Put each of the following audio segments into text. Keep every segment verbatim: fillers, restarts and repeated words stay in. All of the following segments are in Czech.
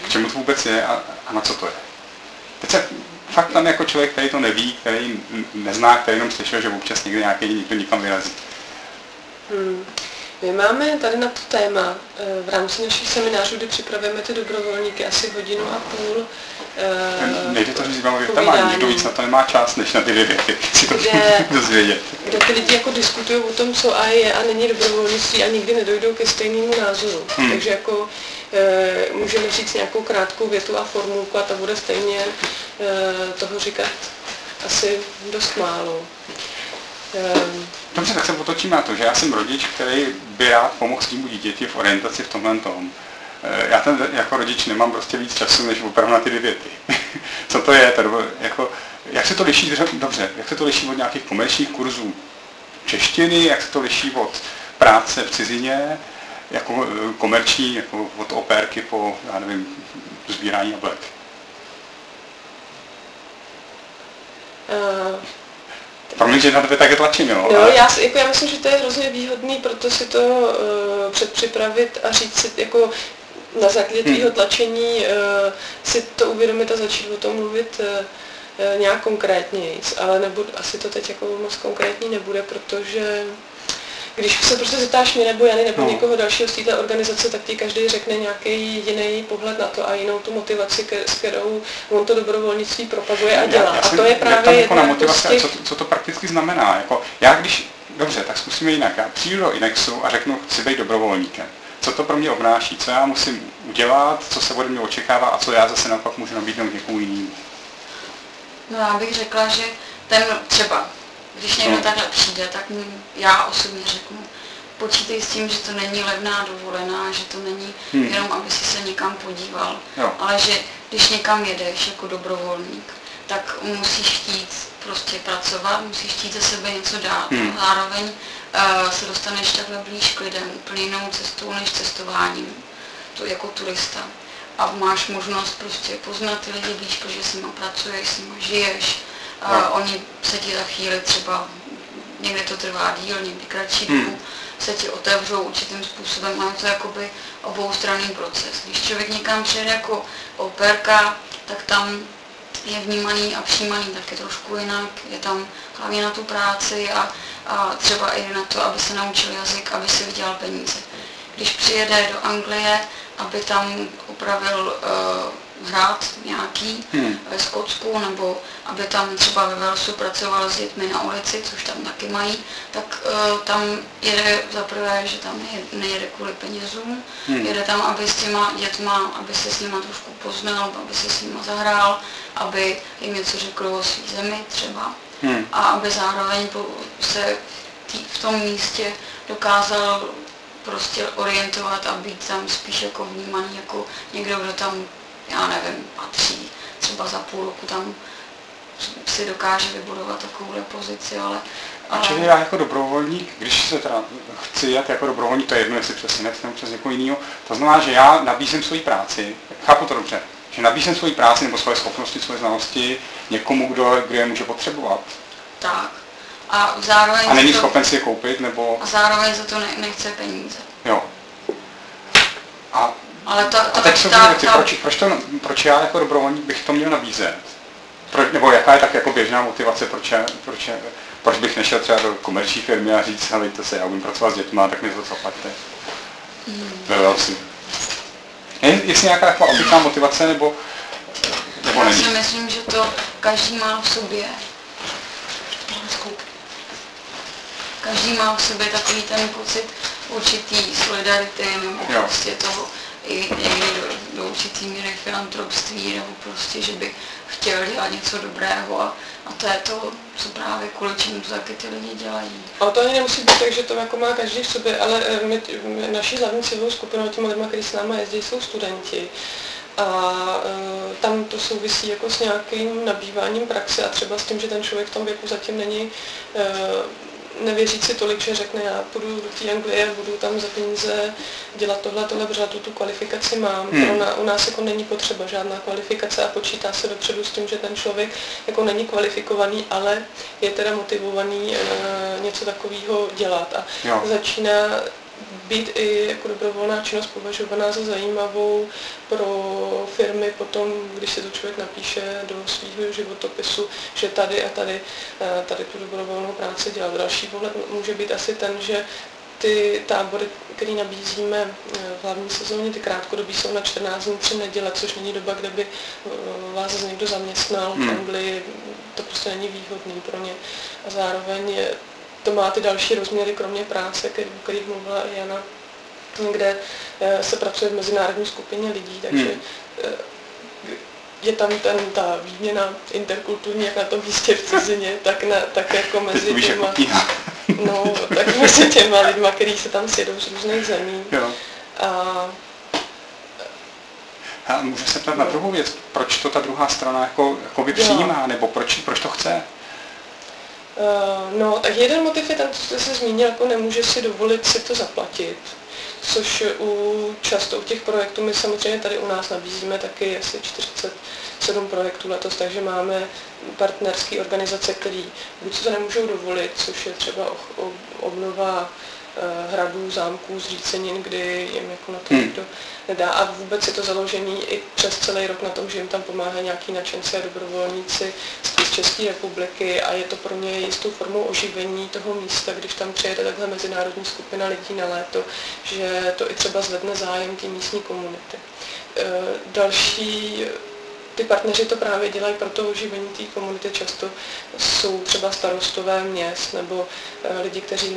k čemu to vůbec je a, a na co to je. Teď se fakt tam jako člověk, který to neví, který nezná, který jenom slyšel, že občas někde nějaký někdo nikam vyrazí. Hmm. My máme tady na to téma v rámci našich seminářů, kdy připravujeme ty dobrovolníky asi hodinu a půl. Nejde to říct vám větama, nikdo víc na to nemá čas, než na ty dvě věty, si to kde, dozvědět. Kde ty lidi jako diskutují o tom, co a je a není dobrovolnictví a nikdy nedojdou ke stejnému názoru. Hmm. Takže jako e, můžeme říct nějakou krátkou větu a formulku a ta bude stejně e, toho říkat asi dost málo. Dobře, tak se otočíme na to, že já jsem rodič, který by rád pomohl svému dítěti v orientaci v tomhle tom. Já ten jako rodič nemám prostě víc času, než opravdu na ty dvě věty. Co to je? Tady, jako, jak se to liší, dobře, jak se to liší od nějakých komerčních kurzů češtiny, jak se to liší od práce v cizině, jako komerční, jako od opérky po, já nevím, sbírání jablek? Uh. Promiň, že na tebe také tlačím, jo? No, ale... já, jako, já myslím, že to je hrozně výhodný, proto si to uh, předpřipravit a říct si, jako na základě tvýho hmm. tlačení uh, si to uvědomit a začít o tom mluvit uh, nějak konkrétněji. Ale nebudu, asi to teď jako moc konkrétní nebude, protože když se prostě zeptáš mě nebo Jany nebo no. někoho dalšího z této organizace, tak ti každý řekne nějaký jiný pohled na to a jinou tu motivaci, s kterou on to dobrovolnictví propaguje a dělá. Já, já a to je právě jako na motivaci, těch... co, co to prakticky znamená. Jako, já když, dobře, tak zkusíme jinak. Já přijdu do Inexu a řeknu, chci být dobrovolníkem. Co to pro mě obnáší, co já musím udělat, co se ode mě očekává a co já zase naopak můžu nabídnout někomu jinému. No já bych řekla, že ten třeba, když někdo no. takhle přijde, tak já osobně řeknu, počítej s tím, že to není levná dovolená, že to není hmm. jenom, aby si se někam podíval, jo. ale že když někam jedeš jako dobrovolník, tak musíš chtít prostě pracovat, musíš chtít za sebe něco dát hmm. a zároveň uh, se dostaneš takhle blíž k lidem, úplně jinou cestou než cestováním, to jako turista. A máš možnost prostě poznat ty lidi blíž, protože s nimi pracuješ, s nimi žiješ, uh, oni se ti za chvíli třeba, někde to trvá díl, někdy kratší dobu, hmm. se ti otevřou určitým způsobem, ale to je jakoby oboustranný proces. Když člověk někam přijede jako operka, tak tam je vnímaný a přijímaný taky trošku jinak, je tam hlavně na tu práci a, a třeba i na to, aby se naučil jazyk, aby si vydělal peníze. Když přijede do Anglie, aby tam upravil uh, hrad nějaký hmm. ve Skotsku, nebo aby tam třeba ve Walesu pracoval s dětmi na ulici, což tam taky mají, tak uh, tam jede za prvé, že tam nejede, nejede kvůli penězům, hmm. jede tam, aby s těma dětma, aby se s nima trošku poznal, aby se s nima zahrál, aby jim něco řekl o svý zemi třeba hmm. a aby zároveň se tý, v tom místě dokázal prostě orientovat a být tam spíš jako vnímaný jako někdo, kdo tam, já nevím, patří. Třeba za půl roku tam si dokáže vybudovat takovouhle pozici, ale... ale... Čili já jako dobrovolník, když se teda chci jet jako dobrovolník, to je jedno, jestli přes Inex nebo přes někoho jiného, to znamená, že já nabízím svoji práci, chápu to dobře, že nabízím svoji práci nebo svoje schopnosti, svoje znalosti někomu, kdo, kdo je může potřebovat. Tak. A zároveň a není to, schopen si je koupit, nebo... A zároveň za to ne, nechce peníze. Jo. A, Ale ta, ta, a teď jsou ta, věci, ta, proč, proč, to, proč já jako dobrovolník bych to měl nabízet? Proč, nebo jaká je tak jako běžná motivace, proč, je, proč, je, proč bych nešel třeba do komerční firmy a říct, helejte se, já umím pracovat s dětma, tak mi to zaplaťte. Hmm. Je, jestli nějaká taková obvyklá motivace, nebo, nebo já není? Já si myslím, že to každý má v sobě. Každý má v sobě takový ten pocit určitý solidarity nebo jo. prostě toho i někdy do, do určitý míry filantropství nebo prostě, že by chtěl dělat něco dobrého a, a to je to, co právě kvůli čemu to taky ty lidi dělají. Ale to ani nemusí být tak, že to jako má každý v sobě, ale my, my naší hlavní cílovou skupinou těma lidma, kteří s náma jezdí, jsou studenti. A e, tam to souvisí jako s nějakým nabýváním praxe a třeba s tím, že ten člověk v tom věku zatím není e, nevěří si tolik, že řekne, já půjdu do té Anglie, budu tam za peníze dělat tohle, tohle, protože tu, tu kvalifikaci mám. Hmm. Pro na, u nás jako není potřeba žádná kvalifikace a počítá se dopředu s tím, že ten člověk jako není kvalifikovaný, ale je teda motivovaný e, něco takového dělat. A jo. začíná být i jako dobrovolná činnost považovaná za zajímavou pro firmy potom, když se to člověk napíše do svého životopisu, že tady a tady, tady tu dobrovolnou práci dělal. Další pohled může být asi ten, že ty tábory, které nabízíme v hlavní sezóně, ty krátkodobí, jsou na čtrnáct dní, tři neděle, což není doba, kde by vás někdo zaměstnal v Anglii, to prostě není výhodný pro ně. A zároveň je, to má ty další rozměry, kromě práce, o kterých mluvila i Jana, kde se pracuje v mezinárodní skupině lidí, takže hmm. je tam ten, ta výměna interkulturní, jak na tom místě v cizině, tak, na, tak jako mezi těma, no, tak mezi těma lidma, kteří se tam sjedou z různých zemí. Jo. A, a můžu se ptát no. na druhou věc, proč to ta druhá strana jako, jako by přijímá, nebo proč, proč to chce? Uh, no, tak jeden motiv je ten, co jste se zmínil, jako nemůže si dovolit si to zaplatit. Což u často u těch projektů, my samozřejmě tady u nás nabízíme taky asi čtyřicet sedm projektů letos, takže máme partnerské organizace, které buď si to nemůžou dovolit, což je třeba obnova hradů, zámků, zřícenin, kdy jim jako na to hmm. nikdo nedá. A vůbec je to založený i přes celý rok na tom, že jim tam pomáhají nějaký nadšenci a dobrovolníci z České republiky a je to pro ně jistou formou oživení toho místa, když tam přijede takhle mezinárodní skupina lidí na léto, že to i třeba zvedne zájem té místní komunity. Další ty partneři to právě dělají pro to oživení té komunity, často jsou třeba starostové měst nebo lidi, kteří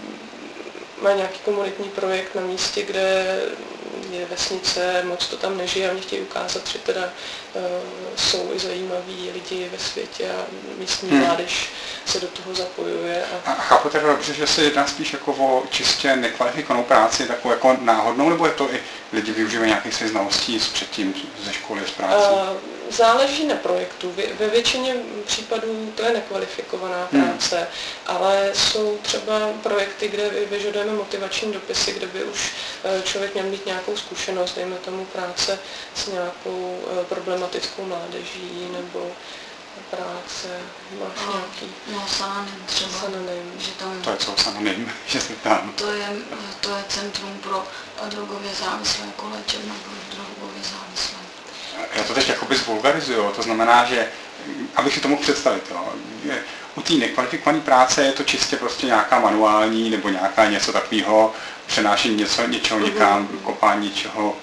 má nějaký komunitní projekt na místě, kde je vesnice, moc to tam nežije a oni chtějí ukázat, že teda uh, jsou i zajímaví lidi ve světě a místní hmm. mládež se do toho zapojuje. A, a chápu teda dobře, že se jedná spíš jako o čistě nekvalifikovanou práci, takovou jako náhodnou, nebo je to i lidi využívají nějakých svých znalostí z předtím ze školy, z práce? Uh, záleží na projektu. Ve většině případů to je nekvalifikovaná práce, hmm. ale jsou třeba projekty, kde vyžadujeme motivační dopisy, kde by už člověk měl mít nějakou zkušenost, dejme tomu práce s nějakou problematickou mládeží nebo práce, máš no, nějaký... No, Sananim třeba. Sananim. Že tam, to je co Sananim, že se tam... To je, to je centrum pro drogově závislé, jako léčebna pro drogově závislé. Já to teď jakoby zvulgarizuju, to znamená, že, abych si to mohl představit, jo, u té nekvalifikované práce je to čistě prostě nějaká manuální nebo nějaká něco takového, přenášení něco, něčeho někam, mm-hmm. kopání něčeho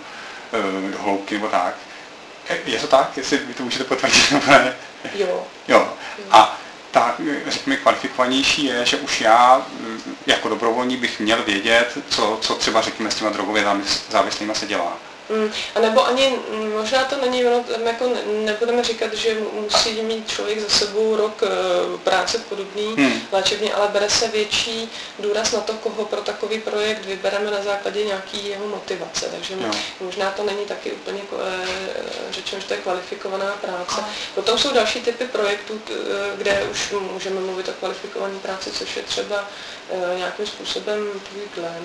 e, do hloubky nebo tak. Je to tak? Jestli vy to můžete potvrdit nebo ne? Jo. Jo. A tak, řekněme, kvalifikovanější je, že už já jako dobrovolník bych měl vědět, co, co třeba řekněme s těma drogově závislými se dělá. Mm, a nebo ani, možná to není, ono, jako nebudeme říkat, že musí mít člověk za sebou rok práce v podobné hmm. léčebně, ale bere se větší důraz na to, koho pro takový projekt vybereme na základě nějaký jeho motivace. Takže no. možná to není taky úplně řečeno, že to je kvalifikovaná práce. Potom jsou další typy projektů, kde už můžeme mluvit o kvalifikované práci, což je třeba nějakým způsobem tvůj glen,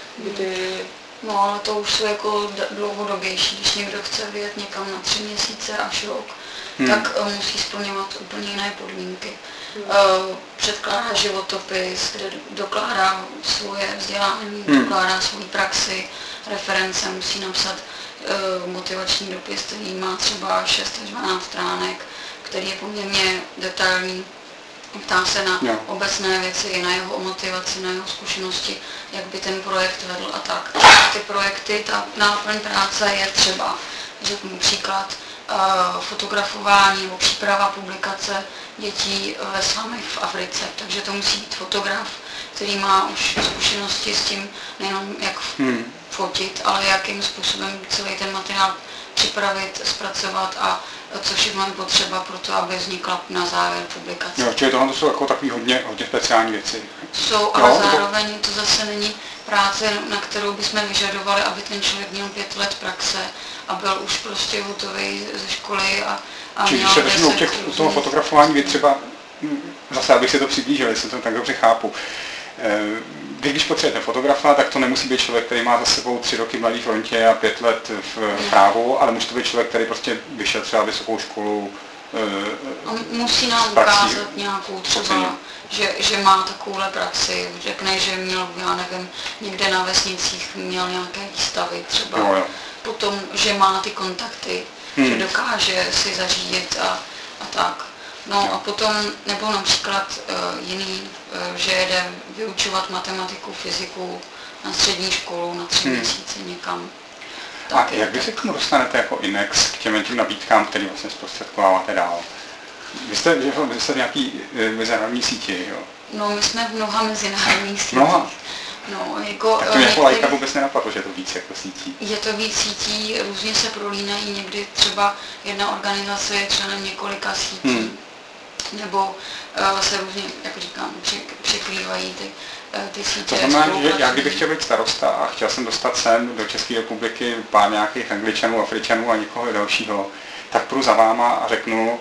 kdy No, ale to už jsou jako dlouhodobější. Když někdo chce vyjet někam na tři měsíce až rok, hmm. tak uh, musí splňovat úplně jiné podmínky. Hmm. Uh, předkládá životopis, kde dokládá svoje vzdělání, hmm. dokládá svoji praxi, reference, musí napsat uh, motivační dopis, který má třeba šest až dvanáct stránek, který je poměrně detailní. Ptá se na no. obecné věci, na jeho motivaci, na jeho zkušenosti, jak by ten projekt vedl a tak. Ty projekty, ta náplň práce je třeba, řeknu příklad, fotografování nebo příprava publikace dětí ve slamech v Africe. Takže to musí být fotograf, který má už zkušenosti s tím, nejenom jak hmm. fotit, ale jakým způsobem celý ten materiál připravit, zpracovat a co všechno je potřeba pro to, aby vznikla na závěr publikace. Jo, čili tohle jsou jako takový hodně, hodně speciální věci. Jsou, ale jo, zároveň to zase není práce, na kterou bychom vyžadovali, aby ten člověk měl pět let praxe a byl už prostě hotový ze školy a, a čili měl deset u, těch, u toho fotografování vy třeba, zase abych si to přiblížil, jestli to tak dobře chápu, vy, když potřebujete fotografa, tak to nemusí být člověk, který má za sebou tři roky v Mladé frontě a pět let v právu, ale může to být člověk, který prostě vyšel třeba vysokou školu A musí nám ukázat nějakou třeba, že, že má takovouhle praxi, řekne, že měl, já nevím, někde na vesnicích měl nějaké výstavy třeba, jo, jo. Potom, že má ty kontakty, hmm. že dokáže si zařídit a, a tak. No a potom, nebo například uh, jiný, uh, že jede vyučovat matematiku, fyziku na střední školu na tři hmm. měsíce někam. A jak vy se k tomu dostanete jako Inex, k těm, těm nabídkám, který vlastně zprostředkováváte dál? Vy jste, že, vy jste v nějaký e, mezinárodní síti, jo? No, my jsme v mnoha mezinárodních sítích. Mnoha? No, jako, tak to mě jako lajka vůbec nenapadlo, že je to víc jako sítí. Je to víc sítí, různě se prolínají, někdy třeba jedna organizace je členem několika sítí, hmm. nebo uh, se různě, jak říkám, překrývají ty, uh, ty sítě. To znamená, že já kdybych chtěl být starosta a chtěl jsem dostat sem do České republiky pár nějakých Angličanů, Afričanů a někoho dalšího, tak půjdu za váma a řeknu,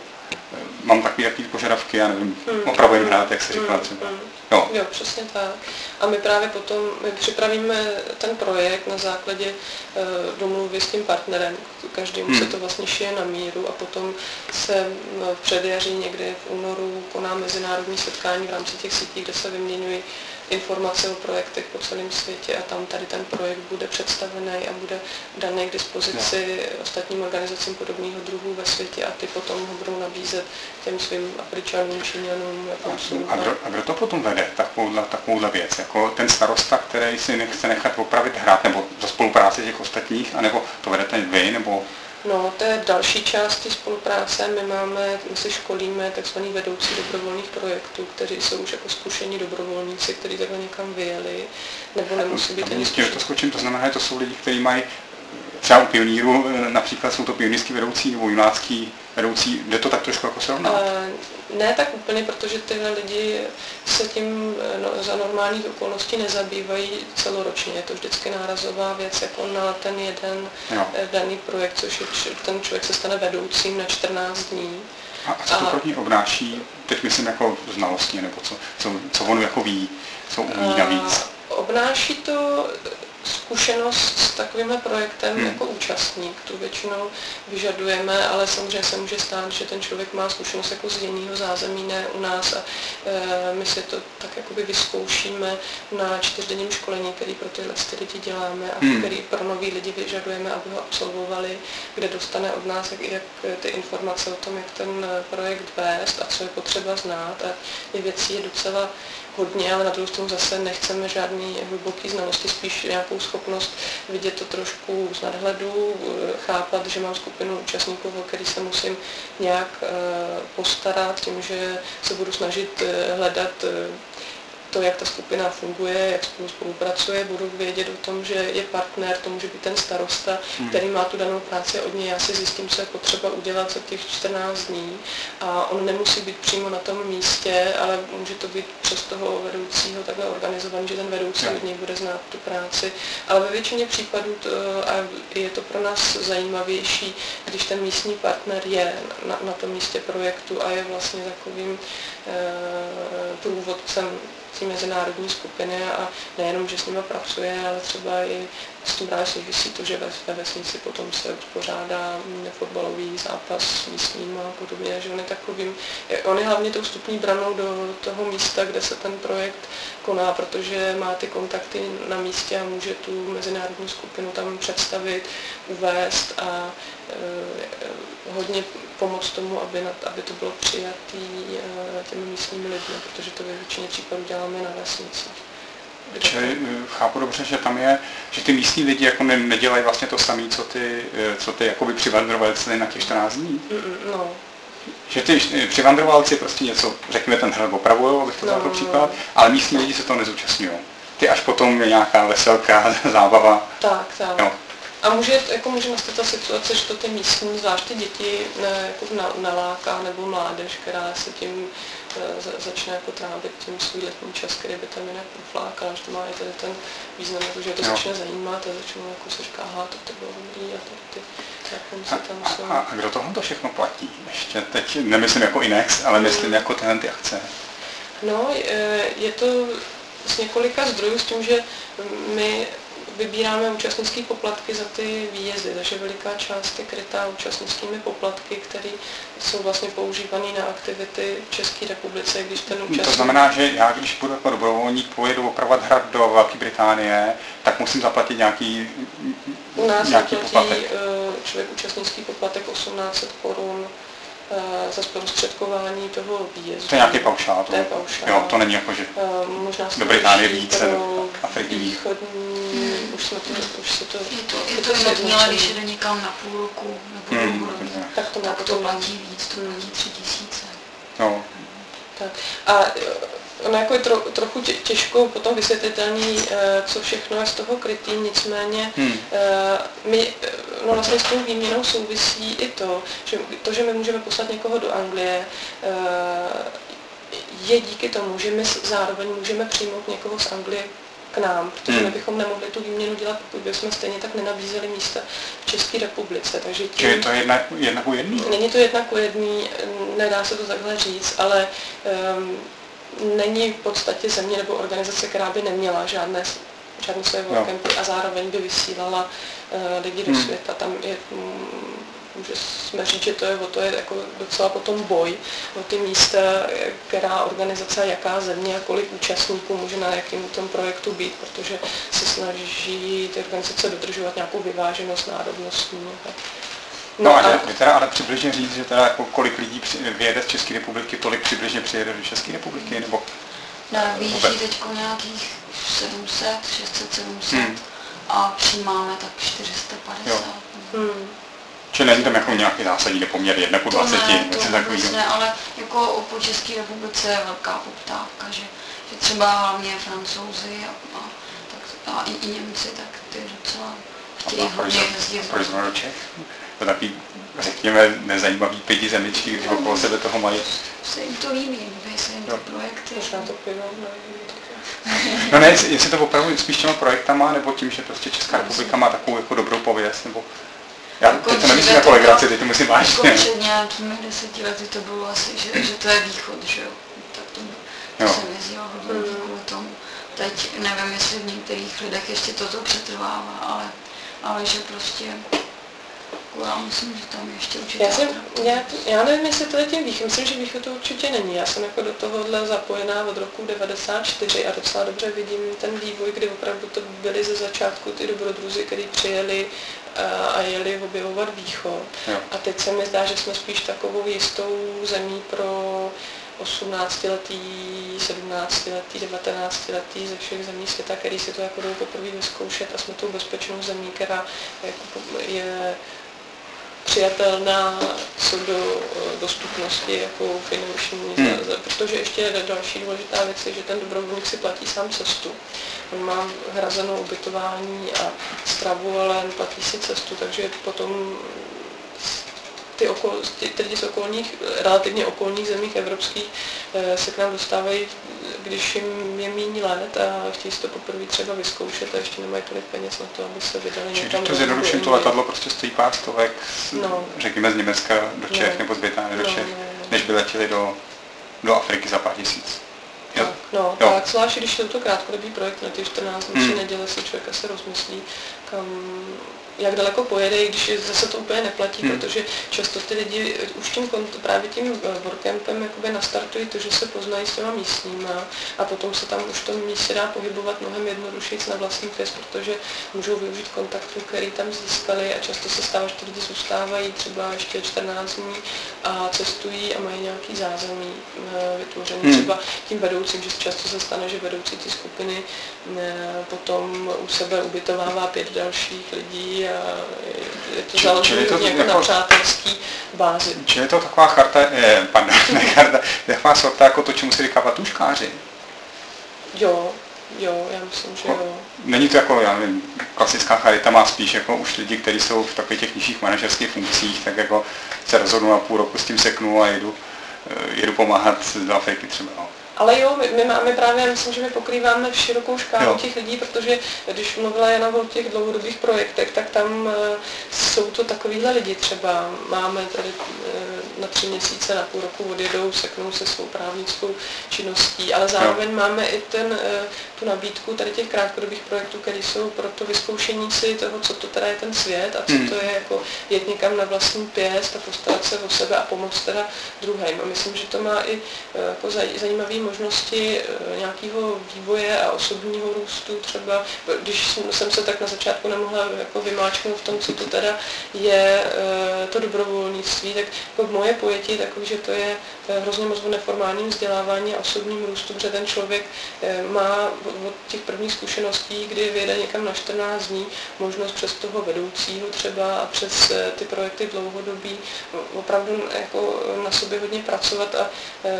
mám takový takový požadavky, já nevím, hmm. opravujeme hrát, jak se říkala třeba. Hmm. Jo. jo, přesně tak. A my právě potom my připravíme ten projekt na základě uh, domluvy s tím partnerem. Každému hmm. se to vlastně šije na míru a potom se v předjaří někdy v únoru koná mezinárodní setkání v rámci těch sítí, kde se vyměňují informace o projektech po celém světě a tam tady ten projekt bude představený a bude daný k dispozici no. ostatním organizacím podobného druhu ve světě a ty potom ho budou nabízet těm svým Afričanům, Číňanům, Japoncům. A, a, kdo, a kdo to potom vede, takovouhle, takovouhle věc? Jako ten starosta, který si nechce nechat opravit hrát, nebo za spolupráci těch ostatních, anebo to vedete vy, nebo... No, to je další část té spolupráce. My máme, my si školíme tzv. Vedoucí dobrovolných projektů, kteří jsou už jako zkušení dobrovolníci, kteří takhle někam vyjeli, nebo nemusí být ani zkušení. To skočím, to znamená, že to jsou lidi, kteří mají třeba u pionýru, například jsou to pionýrský vedoucí nebo junácký vedoucí, jde to tak trošku jako srovnat? Ne tak úplně, protože tyhle lidi se tím no, za normálních okolností nezabývají celoročně. Je to vždycky nárazová věc jako na ten jeden jo. daný projekt, což je, ten člověk se stane vedoucím na čtrnáct dní. A, a co to pro ní obnáší, teď myslím jako znalosti, nebo co, co, co on jako ví, co umí navíc? Obnáší to zkušenost s takovým projektem hmm. jako účastník, tu většinou vyžadujeme, ale samozřejmě se může stát, že ten člověk má zkušenost jako z jiného zázemí, ne u nás a e, my si to tak jakoby vyzkoušíme na čtyřdenním školení, který pro tyhle ty lidi děláme a hmm. který pro nový lidi vyžadujeme, aby ho absolvovali, kde dostane od nás jak, jak ty informace o tom, jak ten projekt vést a co je potřeba znát a je věcí je docela hodně, ale na druhou stranu zase nechceme žádný hluboký znalosti, spíš nějakou schopnost vidět to trošku z nadhledu, chápat, že mám skupinu účastníků, o který se musím nějak postarat, tím, že se budu snažit hledat to, jak ta skupina funguje, jak spolu spolupracuje, budu vědět o tom, že je partner, to může být ten starosta, hmm. který má tu danou práci od něj, já si zjistím, co je potřeba udělat za těch čtrnáct dní a on nemusí být přímo na tom místě, ale může to být přes toho vedoucího takhle organizovaný, že ten vedoucí od něj bude znát tu práci, ale ve většině případů to, a je to pro nás zajímavější, když ten místní partner je na, na tom místě projektu a je vlastně takovým e, průvodcem té mezinárodní skupiny a nejenom, že s nimi pracuje, ale třeba i s tím právě souvisí to, že ve, ve vesnici potom se uspořádá fotbalový zápas s místním a podobně, že on je takovým, on je hlavně tou vstupní branou do toho místa, kde se ten projekt koná, protože má ty kontakty na místě a může tu mezinárodní skupinu tam představit, uvést a e, hodně pomoct tomu, aby, na, aby to bylo přijatý e, těmi místními lidmi, protože to ve většině případů děláme na vesnicích. Čili chápu dobře, že tam je, že ty místní lidi jako ne, nedělají vlastně to samé, co ty, co ty jakoby přivandrovalci na těch čtrnáct dní? Mm, no. Že ty přivandrovalci prostě něco, řekněme, ten hrad opravují, abych to dal pro příklad, ale místní lidi se toho nezúčastňují. Ty až potom je nějaká veselka, zábava. Tak, tak. Jo. A může, jako může nastat ta situace, že to ty místní, zvlášť ty děti ne, jako na, naláká, nebo mládež, která se tím e, za, začne jako trávit tím svůj letní čas, který by tam jinak proflákala, že to má i tady ten význam, jako, že to jo. začne zajímat a začnou jako se říká, aha, to, to bylo dobrý a to ty Japonci tam jsou. A, a kdo tohle to všechno platí? Ještě teď nemyslím jako Inex, ale myslím hmm. jako tyhle ty akce. No, je, je to z několika zdrojů s tím, že my vybíráme účastnické poplatky za ty výjezdy, takže veliká část je krytá účastnickými poplatky, které jsou vlastně používané na aktivity v České republice, když ten účastník... To znamená, že já, když půjdu jako dobrovolník, pojedu opravovat hrad do Velké Británie, tak musím zaplatit nějaký, U nás nějaký zaplatí poplatek. člověk účastnický poplatek osmnáct set korun za zprostředkování toho výjezdu. To je nějaký paušál. To, to je paušál. Jo, to není jako, že možná do Británie více, do Afriky víc. Východní, už, jsme to, už se to... Je to, je to jinak měla, když jde někam na půl roku nebo hmm, roku, tak to, tak to platí víc, to platí tři tisíce. No. Tak. A ono jako je tro, trochu tě, těžko potom vysvětlitelný, co všechno je z toho krytý, nicméně hmm. my, no vlastně s tou výměnou souvisí i to, že to, že my můžeme poslat někoho do Anglie, je díky tomu, že my zároveň můžeme přijmout někoho z Anglie k nám, protože hmm. my bychom nemohli tu výměnu dělat, pokud bychom stejně tak nenabízeli místa v České republice. Takže tím, je to jedna, jedna ku jedný? Není to jedna ku jedný, nedá se to takhle říct, ale um, není v podstatě země nebo organizace, která by neměla žádné, žádné své workcampy a zároveň by vysílala uh, lidi do hmm. světa. Tam je, um, může jsme říct, že to je, o to je jako docela potom boj o ty místa, která organizace, jaká země a kolik účastníků může na jakém tom projektu být, protože se snaží ty organizace dodržovat nějakou vyváženost národnostní. No, no a, a teda ale přibližně říct, že teda jako kolik lidí vyjede z České republiky, tolik přibližně přijede do České republiky, nebo? Ne, vyjíždí teď nějakých sedm set, šest set, sedm set hmm. a přijímáme tak čtyři sta padesát. Hmm. Či není tam jako nějaký zásadní nepoměr jedna ku dvaceti? Ne, to vůbec ne, ale jako po České republice je velká poptávka, že, že třeba hlavně Francouzi a, a, tak, a i, i Němci, tak ty docela chtějí hodně jezdit. Proč jsme do Čech? To taky, řekněme, nezajímavý pěti zemičky, když okolo sebe toho mají. Se jim to líbí, líbí se jim ty projekty. Možná to pivo, no ne, jestli to opravdu spíš těma projektama, nebo tím, že prostě Česká republika má takovou jako dobrou pověst, nebo... Já jako teď to nemyslím jako legraci, teď to musím vážně. Jako před nějakými deseti lety to bylo asi, že, že to je východ, že jo. Tak to, to jsem jezdila hodně mm. kvůli tomu. Teď nevím, jestli v některých lidech ještě toto přetrvává, ale, ale že prostě... Já myslím, že tam ještě určitě... Já, jsem, já, já nevím, jestli to je tím východ, myslím, že východ to určitě není. Já jsem jako do tohohle zapojená od roku devadesát čtyři a docela dobře vidím ten vývoj, kdy opravdu to byly ze začátku ty dobrodruzi, kteří přijeli a, a jeli objevovat východ. Jo. A teď se mi zdá, že jsme spíš takovou jistou zemí pro osmnáctiletý, sedmnáctiletý, devatenáctiletý ze všech zemí světa, který si to jako jdou poprvé vyzkoušet a jsme tou bezpečnou zemí, která jako je přijatelná co do dostupnosti jako finanční, hmm. protože ještě další důležitá věc je, že ten dobrovolník si platí sám cestu. On má hrazenou ubytování a stravu, ale platí si cestu, takže potom ty, okol, ty, ty lidi z okolních, relativně okolních zemích evropských se k nám dostávají, když jim je méně let a chtějí si to poprvé třeba vyzkoušet a ještě nemají tolik peněz na to, aby se vydali někam. Čili to zjednoduším, to letadlo prostě stojí pár stovek, no. řekněme z Německa do Čech no. nebo z Británie do Čech, no, no, no. než by letěli do, do Afriky za pár tisíc. Jo. No, jo. Tak zvlášť, když je to krátkodobý projekt na ty čtrnáct dní, hmm. neděle si člověk asi rozmyslí, kam, jak daleko pojede, i když zase to úplně neplatí, hmm. protože často ty lidi už tím právě tím workcampem jakoby nastartují to, že se poznají s těma místníma a potom se tam už v tom místě dá pohybovat mnohem jednodušeji na vlastní pěst, protože můžou využít kontaktů, který tam získali a často se stává, že ty lidi zůstávají třeba ještě čtrnáct dní a cestují a mají nějaký zázemí vytvořený hmm. třeba tím vedoucím, že často se stane, že vedoucí ty skupiny potom u sebe ubytovává pět dalších lidí a je to založené nějak jako na přátelský bázi. Čili je to taková charta, eh, pardon, ne charta, taková sorta jako to, čemu se říká patuškáři? Jo, jo, já myslím, že jo. Není to jako, já nevím, klasická charita, má spíš jako už lidi, kteří jsou v takových těch nižších manažerských funkcích, tak jako se rozhodnu na půl roku s tím seknu a jedu, jedu pomáhat do Afriky třeba. No. ale jo, my, my máme právě, já myslím, že my pokrýváme v širokou škálu jo. těch lidí, protože když mluvila Jana o těch dlouhodobých projektech, tak tam uh, jsou to takovýhle lidi třeba. Máme tady uh, na tři měsíce, na půl roku odjedou, seknou se svou právnickou činností, ale zároveň jo. máme i ten, uh, tu nabídku tady těch krátkodobých projektů, které jsou pro to vyzkoušení si toho, co to teda je ten svět a co hmm. to je jako jet někam na vlastní pěst a postarat se o sebe a pomoct teda druhým. A myslím, že to má i uh, jako zajímavé možnosti uh, nějakého vývoje a osobního růstu třeba, když jsem se tak na začátku nemohla jako vymáčknout v tom, co to teda je to dobrovolnictví, tak jako moje pojetí je takový, že to je hrozně moc o neformálním vzdělávání a osobním růstu, protože ten člověk má od těch prvních zkušeností, kdy vyjede někam na čtrnáct dní, možnost přes toho vedoucího třeba a přes ty projekty dlouhodobí opravdu jako na sobě hodně pracovat a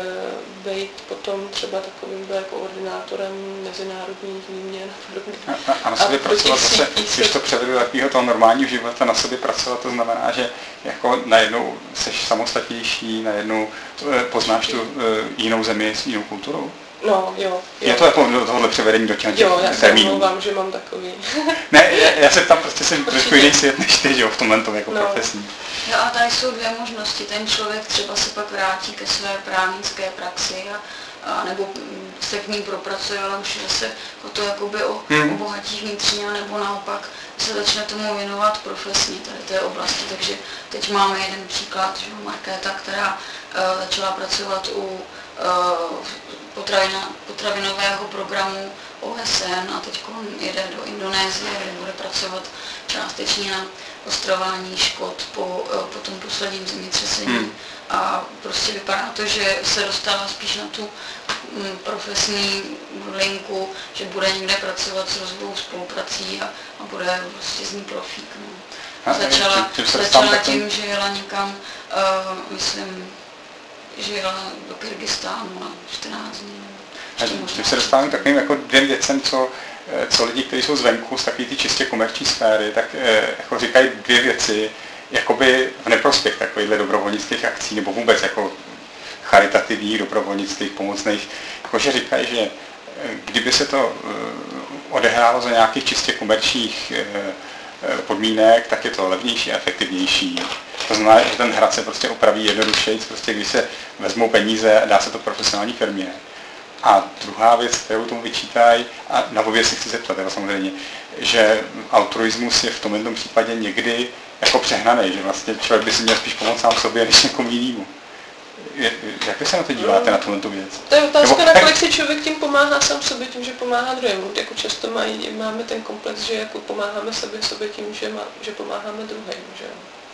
být potom třeba takovým jako ordinátorem mezinárodních výměn a podobně. A, a na sobě a pracovat zase, když to převedu do takového toho normálního života, na sobě pracovat, to znamená, že jako najednou seš samostatnější, najednou poznáš tu uh, jinou zemi s jinou kulturou. No, jo, jo. Je to jako do tohohle převedení do těch termínů? Jo, já se omlouvám, že mám takový. Ne, já, já se tam prostě jsem trošku jiný svět než ty, že jo, v tomhle tom jako no. profesní. Jo, a tady jsou dvě možnosti. Ten člověk třeba se pak vrátí ke své právnické praxi a, a nebo se k ní propracuje, ale už se o to jakoby o, hmm. obohatí vnitřně, nebo naopak se začne tomu věnovat profesně tady té oblasti. Takže teď máme jeden příklad, že Markéta, která uh, začala pracovat u uh, potravina, potravinového programu O S N a teď jede do Indonésie, kde bude pracovat částečně na ostrování škod po, po tom posledním zemětřesení. Hmm. A prostě vypadá to, že se dostala spíš na tu m, profesní linku, že bude někde pracovat s rozvojovou spoluprací a, a bude prostě z ní profík. No. Začala, začala tím, že jela někam, uh, myslím, že jela do Kyrgyzstánu na čtrnáct dní. Tím se dostáváme k takovým jako dvěm věcem, co, co lidi, kteří jsou zvenku z takové ty čistě komerční sféry, tak jako říkají dvě věci, jakoby v neprospěch takovýchhle dobrovolnických akcí, nebo vůbec jako charitativních, dobrovolnických, pomocných, jakože říkají, že kdyby se to odehrálo za nějakých čistě komerčních podmínek, tak je to levnější a efektivnější. To znamená, že ten hrad se prostě opraví jednodušeji, prostě když se vezmou peníze a dá se to profesionální firmě. A druhá věc, kterou tomu vyčítají, a na obě si chci zeptat, jo, samozřejmě, že altruismus je v tomhle případě někdy jako přehnaný, že vlastně člověk by si měl spíš pomoct sám sobě, než někomu jinému. Jak vy se na to díváte, na tuhle věc? To je otázka, nakolik si člověk tím pomáhá sám sobě tím, že pomáhá druhému. Jako často mají, máme ten komplex, že jako pomáháme sobě sobě tím, že, má, že pomáháme druhým, že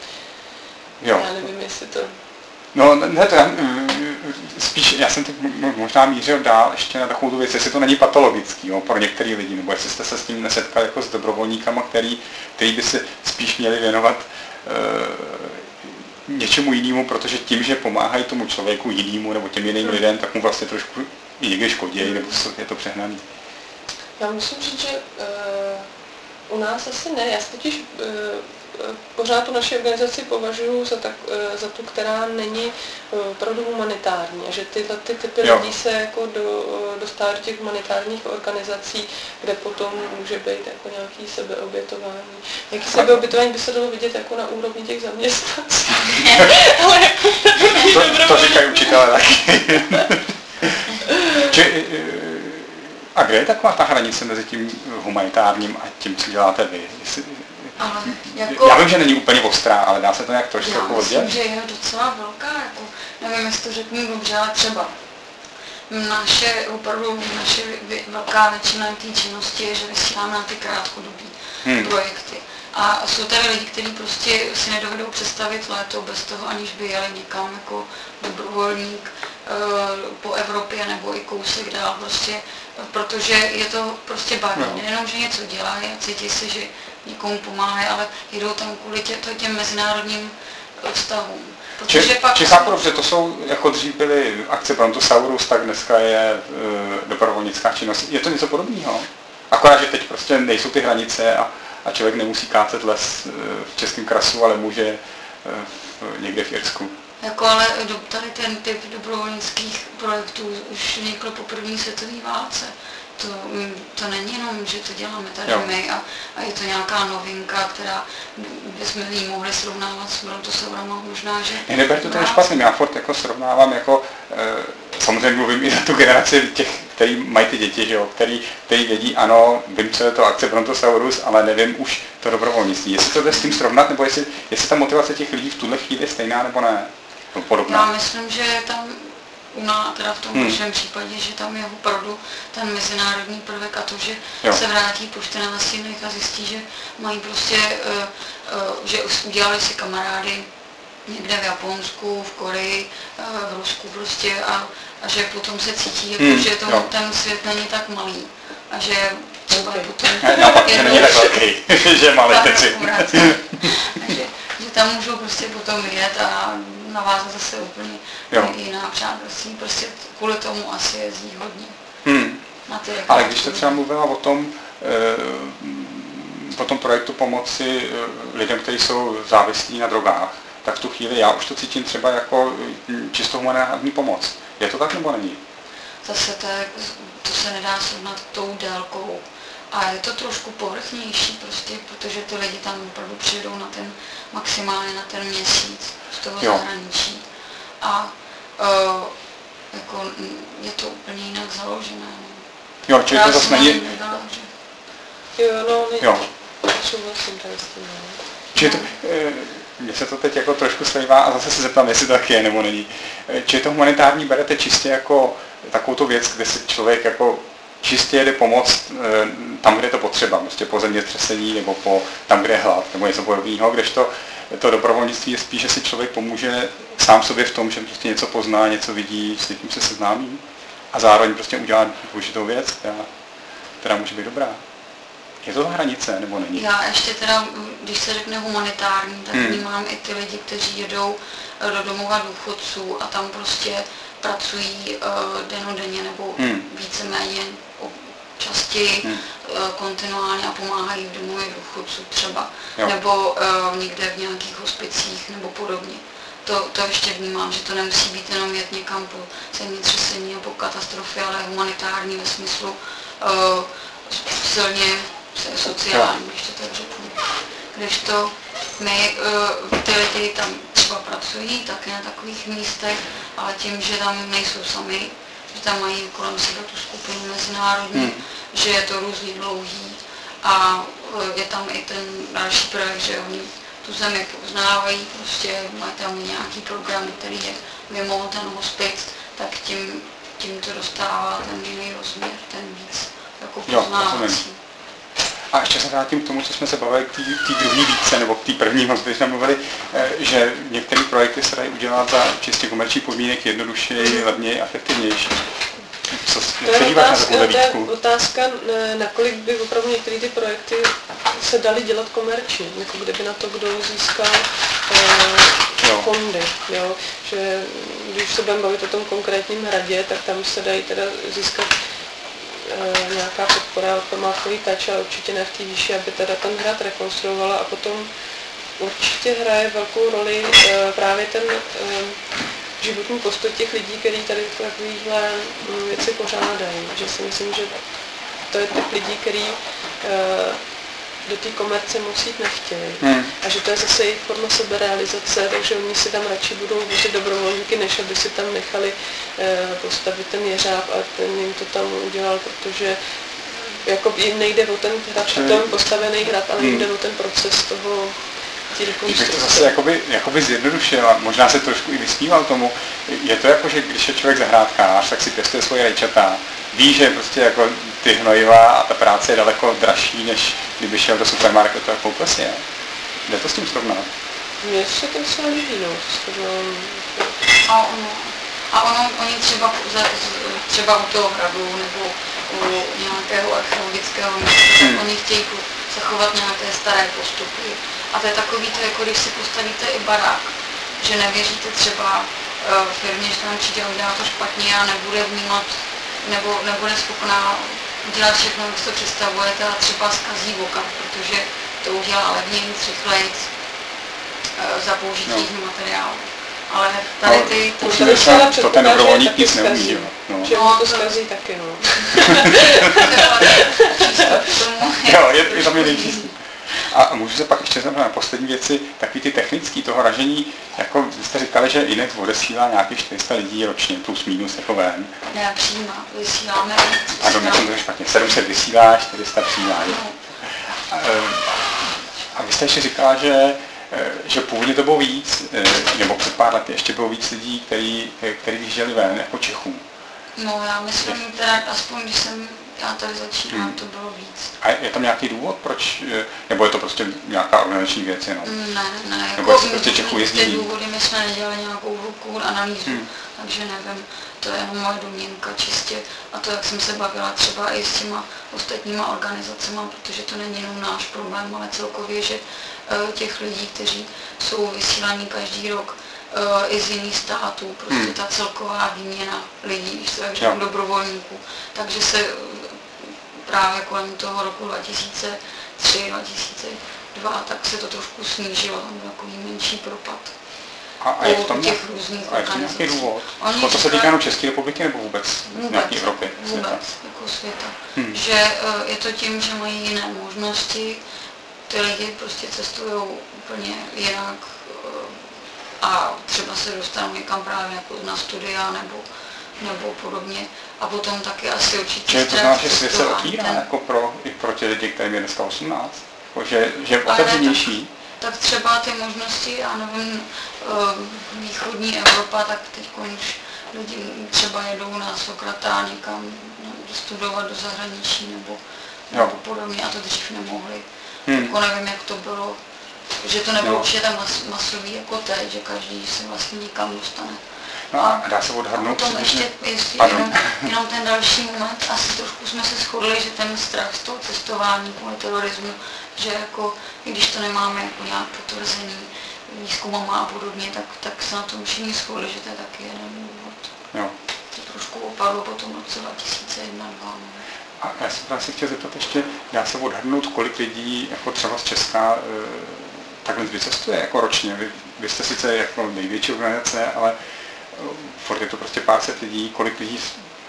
jo. Já nevím, jestli to... No, ne, to já, spíš, já jsem teď možná mířil dál ještě na takovou tu věc, jestli to není patologický, jo, pro některý lidi, nebo jestli jste se s tím nesetkali jako s dobrovolníkama, který, který by se spíš měli věnovat e, něčemu jinému, protože tím, že pomáhají tomu člověku jinému nebo těm jiným lidem, tak mu vlastně trošku i někde škodějí, nebo je to přehnaný. Já musím říct, že uh, u nás asi ne, já si totiž uh, pořád tu naši organizaci považuji za, tak, za tu, která není opravdu humanitární a že tyhle ty typy jo. lidí se jako do, dostávají do těch humanitárních organizací, kde potom může být jako nějaký sebeobětování. Nějaký sebeobětování by se dalo vidět jako na úrovni těch zaměstnanců. Ale jako to, to říkají učitelé taky. Či, a kde je taková ta hranice mezi tím humanitárním a tím, co děláte vy? Jestli, Ale jako, já vím, že není úplně ostrá, ale dá se to nějak trošku jako oddělit? Já myslím, že je docela velká, jako, nevím, jestli to řeknu dobře, ale třeba naše, opravdu naše velká většina té činnosti je, že vysíláme na ty krátkodobé hmm. projekty. A jsou tady lidi, kteří prostě si nedovedou představit léto bez toho, aniž by jeli někam jako dobrovolník po Evropě nebo i kousek dál, prostě, protože je to prostě baví. No. Nejenom, že něco dělají a cítí se, že někomu pomáhají, ale jdou tam kvůli tě, to těm mezinárodním vztahům. Či, či chápu dobře, to jsou, jako dřív byly akce Brontosaurus, tak dneska je e, dobrovolnická činnost. Je to něco podobného? Akorát, že teď prostě nejsou ty hranice a, a člověk nemusí kácet les e, v Českém krasu, ale může e, v, někde v Irsku. Jako ale do, tady ten typ dobrovolnických projektů už vznikl po první světové válce. To, to není jenom, že to děláme tady jo. my a, a je to nějaká novinka, která bychom ji mohli srovnávat s Brontosaurama, možná, že... Ne, neber to ten špatným, já furt jako srovnávám jako, e, samozřejmě mluvím i za tu generaci těch, který mají ty děti, že jo, který, který vědí, ano, vím, co je to akce Brontosaurus, ale nevím už to dobrovolnictví. Jestli to jde s tím srovnat, nebo jestli, jestli ta motivace těch lidí v tuhle chvíli je stejná, nebo ne? Podobná. Já myslím, že tam u nás, teda v tom hmm. našem případě, že tam je opravdu ten mezinárodní prvek a to, že jo. se vrátí po čtrnácti dnech a zjistí, že mají prostě, uh, uh, že udělali si kamarády někde v Japonsku, v Koreji, uh, v Rusku prostě a, a že potom se cítí, jako, hmm. že to, ten svět není tak malý a že třeba okay. potom... Naopak, že není tak velký, že je malý ten svět. že, že tam můžou prostě potom vyjet a navázat zase úplně jo. jiná přátelství. Prostě kvůli tomu asi jezdí hodně. Hmm. Na ty Ale když jste třeba mluvila o tom, e, o tom projektu pomoci lidem, kteří jsou závislí na drogách, tak v tu chvíli já už to cítím třeba jako čistou humanitární pomoc. Je to tak nebo není? Zase to, je, to se nedá srovnat tou délkou. A je to trošku povrchnější prostě, protože ty lidi tam opravdu přijdou na ten, maximálně na ten měsíc z toho jo. zahraničí. A uh, jako je to úplně jinak založené. No. Jo, čili to zase není... Jo, no, ne... Jo. Souhlasím tady s tím, no. Čili to, e, mně se to teď jako trošku slejvá a zase se zeptám, jestli to tak je nebo není. E, čili to humanitární berete čistě jako takovou věc, kde se člověk jako čistě jde pomoct e, tam, kde je to potřeba, prostě po zemětřesení nebo po tam, kde je hlad nebo něco podobného, kdežto to dobrovolnictví je spíš, že si člověk pomůže sám sobě v tom, že prostě něco pozná, něco vidí, s někým se seznámí a zároveň prostě udělá důležitou věc, která, která může být dobrá. Je to ta hranice, nebo není? Já ještě teda, když se řekne humanitární, tak hmm. vnímám i ty lidi, kteří jedou do domova důchodců a tam prostě pracují uh, denodenně nebo hmm. víceméně častěji hmm. uh, kontinuálně a pomáhají v domově důchodců třeba, jo. nebo uh, někde v nějakých hospicích nebo podobně. To, to ještě vnímám, že to nemusí být jenom jet někam po zemětřesení nebo katastrofy, ale humanitární ve smyslu uh, silně sociální, když to tak řeknu. Kdežto my, uh, ty lidi tam třeba pracují taky na takových místech, ale tím, že tam nejsou sami, že tam mají kolem sebe tu skupinu mezinárodní, hmm. že je to různě dlouhý a uh, je tam i ten další projekt, že oni tu zemi poznávají, prostě mají tam nějaký program, který je mimo ten hospic, tak tím, tím to dostává ten jiný rozměr, ten víc jako poznávací. A ještě se vrátím k tomu, co jsme se bavili k té druhé výtce, nebo k té první, když jsme mluvili, že některé projekty se dají udělat za čistě komerční podmínek jednodušeji, levněji, efektivnější. Co se díváš na takovou výtku? To je otázka, nakolik by opravdu některé ty projekty se daly dělat komerčně, jako kdyby na to kdo získal eh, fondy. Jo? Že když se budeme bavit o tom konkrétním hradě, tak tam se dají teda získat e, nějaká podpora od památkový péče, ale určitě ne v té výši, aby teda ten hrad rekonstruovala a potom určitě hraje velkou roli e, právě ten e, životní postoj těch lidí, kteří tady takovýhle věci pořádají. Že si myslím, že to je typ lidí, který e, do té komerce moc jít nechtěli. Hmm. A že to je zase jejich forma seberealizace, takže oni si tam radši budou vozit dobrovolníky, než aby si tam nechali e, postavit ten jeřáb a ten jim to tam udělal, protože jako jim nejde o ten hrad, hmm. to postavený hrad, ale jim jde o ten proces toho Když bych to zase jakoby, jakoby zjednodušil a možná se trošku i vysmíval tomu, je to jako, že když je člověk zahrádkář, tak si pěstuje svoje rajčata, ví, že prostě jako ty hnojiva a ta práce je daleko dražší, než kdyby šel do supermarketu a koupil si je. Jde to s tím srovnat? Mně se ten se líbí, no, a ono, a ono, oni třeba, třeba u toho hradu nebo u nějakého archeologického místa, hmm. tak oni chtějí zachovat nějaké staré postupy. A to je takový to, jako když si postavíte i barák, že nevěříte třeba uh, firmě, že tam určitě udělá to špatně a nebude vnímat, nebo nebude schopná udělat všechno, jak si to představujete a třeba zkazí voka, protože to udělá levněji, rychleji uh, za použití no. materiálu. Ale tady ty... No, ty to, to, to ten dobrovolník nic neumí, jo. No. Že mu to zkazí taky, no. Jo, je, je to mi nejčistý. A můžu se pak ještě zeptat na poslední věci, takový ty technický toho ražení, jako jste říkali, že Inex odesílá nějakých čtyři sta lidí ročně, plus minus jako ven. Ne, přijímá, vysíláme. A do mě to špatně, sedm set vysílá, čtyři sta přijímá. No. A, a vy jste ještě říkala, že, že původně to bylo víc, nebo před pár lety ještě bylo víc lidí, který, který vyjížděli ven, jako Čechů. No já myslím, teda aspoň když jsem já tady začínám, hmm. to bylo víc. A je tam nějaký důvod, proč, nebo je to prostě nějaká organizační věc jenom? Ne, ne, nebo jako prostě Čechů jezdí? Ty důvody my jsme nedělali nějakou hluku analýzu, hmm. takže nevím, to je jenom moje domněnka čistě. A to, jak jsem se bavila třeba i s těma ostatníma organizacemi, protože to není jenom náš problém, ale celkově, že uh, těch lidí, kteří jsou vysílaní každý rok, Uh, i z jiných států, prostě hmm. ta celková výměna lidí, když to jak řeknu, dobrovolníků. Takže se právě kolem toho roku dva tisíce tři dva tisíce dva tak se to trošku snížilo, tam byl takový menší propad. A, a je v tom těch různých a je v tom nějaký důvod? Oni to se týká jenom České republiky nebo vůbec, vůbec nějaké Evropy? Vůbec, světa? jako světa. Hmm. Že uh, je to tím, že mají jiné možnosti, ty lidi prostě cestují úplně jinak, uh, a třeba se dostanou někam právě jako na studia nebo, nebo podobně. A potom taky asi určitě... Čili to znamená, že svět se otvírá ten... jako pro, i pro ty lidi, kterým je dneska osmnáct? Jako, že, že je otevřenější? Tak, tak třeba ty možnosti, já nevím, východní Evropa, tak teď už lidi třeba jedou na Sokrata někam studovat do zahraničí nebo, nebo podobně a to dřív nemohli. Hmm. Jako nevím, jak to bylo. Že to nebylo určitě tak mas, masový jako teď, že každý se vlastně nikam dostane. No a dá se odhadnout přibližně... ještě, jestli jenom, jenom ten další moment, asi trošku jsme se shodli, že ten strach z toho cestování kvůli terorismu, že jako, i když to nemáme jako nějak potvrzený výzkumama a podobně, tak, tak se na tom všichni shodli, že to je taky jeden důvod. Jo. To trošku opadlo potom v roce dva tisíce jedna dva. A já jsem právě si chtěl zeptat ještě, dá se odhadnout, kolik lidí jako třeba z Česka takhle vycestuje jako ročně. Vy, vy jste sice jako největší organizace, ale furt je to prostě pár set lidí, kolik lidí,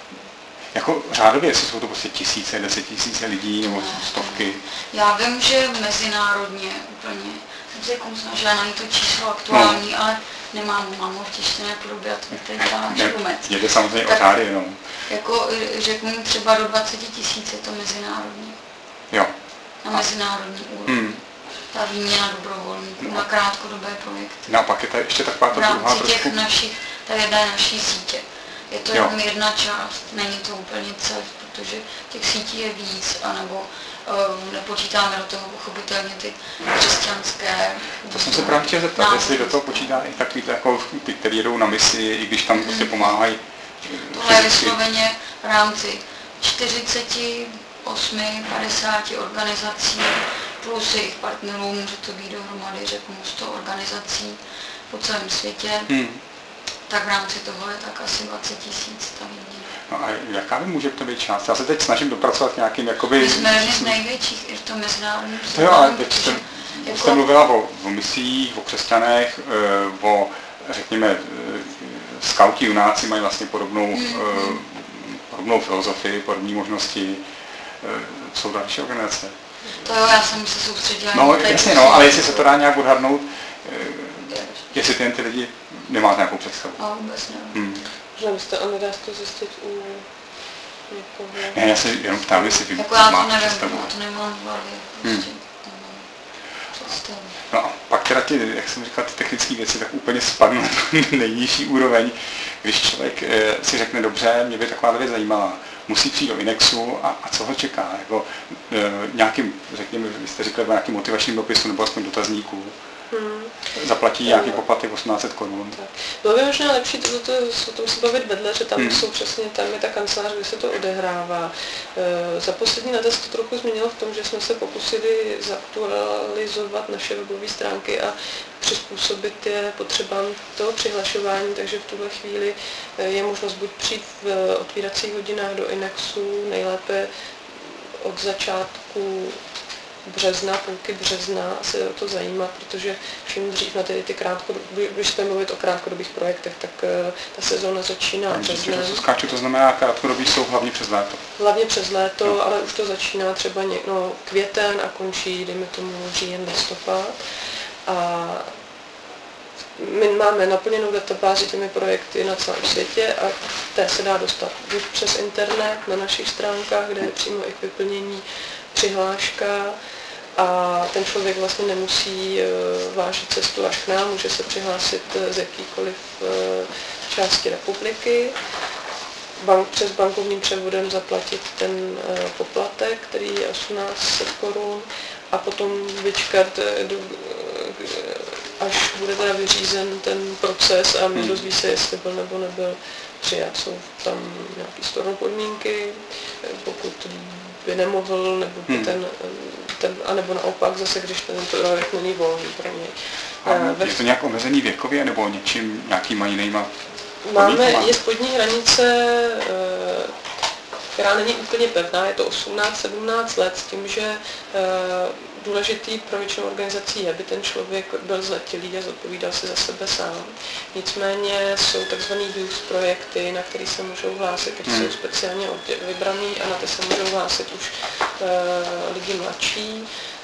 jako řádově, jestli jsou to prostě tisíce, desetitisíce lidí nebo stovky. Já vím, že mezinárodně úplně, jsem se jako snažila najít to číslo aktuální, no. ale nemám, mám ho v tištěné podobě, a to mi teď dá šumec. Jde samozřejmě o řády jenom. Jako řeknu třeba do dvacet tisíc je to mezinárodní. Jo. Na mezinárodní úrovni. Hmm. Ta výměna dobrovolníků no. na krátkodobé projekty. No a pak je tady ještě taková ta druhá trošku... těch našich, ta jedna naší sítě. Je to jenom jedna část, není to úplně cel, protože těch sítí je víc, anebo um, nepočítáme do toho pochopitelně ty křesťanské... To jsem se právě chtěl zeptat, náboženské. Jestli do toho počítá i takový jako ty, kteří jedou na misi, i když tam prostě hmm. pomáhají. Tohle je vysloveně v rámci čtyřicet osm padesát organizací plus jejich partnerů, může to být dohromady, řeknu, sto organizací po celém světě, hmm. tak v rámci toho je tak asi dvacet tisíc tam lidí. No a jaká by může to být část? Já se teď snažím dopracovat nějakým jakoby... My jsme jedni z největších i v tom mezinárodním světě. Jo, ale teď jste, jako... jste mluvila o, o misích, o křesťanech, o, řekněme, skauti, junáci mají vlastně podobnou, hmm. podobnou filozofii, podobné možnosti. Jsou další organizace. To jo, já jsem se soustředila. No jasně, no, ale jestli se to dá nějak odhadnout, jestli ty, ty lidi nemáte nějakou představu. No, vůbec nevím. Hmm. Že byste, a nedá se to zjistit u někoho? Ne, já se jenom ptám, jestli vy jako já to máte nevím, představu. Já to nemám v hlavě, prostě hmm. nemám představu. No a pak teda ty, jak jsem říkal, ty technické věci tak úplně spadnou na nejnižší úroveň, když člověk e, si řekne, dobře, mě by taková věc zajímala, musí přijít do Inexu a, a co ho čeká, jako e, nějakým, řekněme, vy jste říkali, nějakým motivačním dopisu nebo aspoň dotazníků. Hmm. Zaplatí no, nějaký poplatek osmnáct set korun. Bylo by možná lepší to, to, o tom se bavit vedle, že tam hmm. jsou přesně, tam je ta kancelář, kde se to odehrává. E, za poslední let se to trochu změnilo v tom, že jsme se pokusili zaktualizovat naše webové stránky a přizpůsobit je potřebám toho přihlašování, takže v tuhle chvíli je možnost buď přijít v otvíracích hodinách do Inexu, nejlépe od začátku března, půlky března se o to zajímat, protože všim dřív na ty, ty krátkodobí, když jsme mluvit o krátkodobých projektech, tak uh, ta sezóna začíná březnem. To skáču, to znamená, krátkodobí jsou hlavně přes léto. Hlavně přes léto, no. Ale už to začíná třeba ně, no, květen a končí, dejme tomu říjen, listopad. A my máme naplněnou databázi těmi projekty na celém světě a té se dá dostat buď přes internet na našich stránkách, kde je přímo i k vyplnění přihláška a ten člověk vlastně nemusí vážit cestu až k nám, může se přihlásit z jakýkoliv části republiky, bank, přes bankovním převodem zaplatit ten poplatek, který je osmnáct set korun a potom vyčkat, až bude teda vyřízen ten proces a hmm. dozví se, jestli byl nebo nebyl přijat. Jsou tam nějaké storno podmínky, pokud by nemohl, nebo by hmm. ten, ten, anebo naopak zase, když ten projekt není volný pro něj. A je to nějak omezený věkově, nebo něčím, nějakýma jinýma? Máme, je spodní hranice, která není úplně pevná, je to osmnáct sedmnáct let, s tím, že důležitý pro většinu organizací je, aby ten člověk byl zletilý a zodpovídal si za sebe sám. Nicméně jsou tzv. youth projekty, na které se můžou hlásit, které hmm. jsou speciálně vybraný a na ty se můžou hlásit už uh, lidi mladší.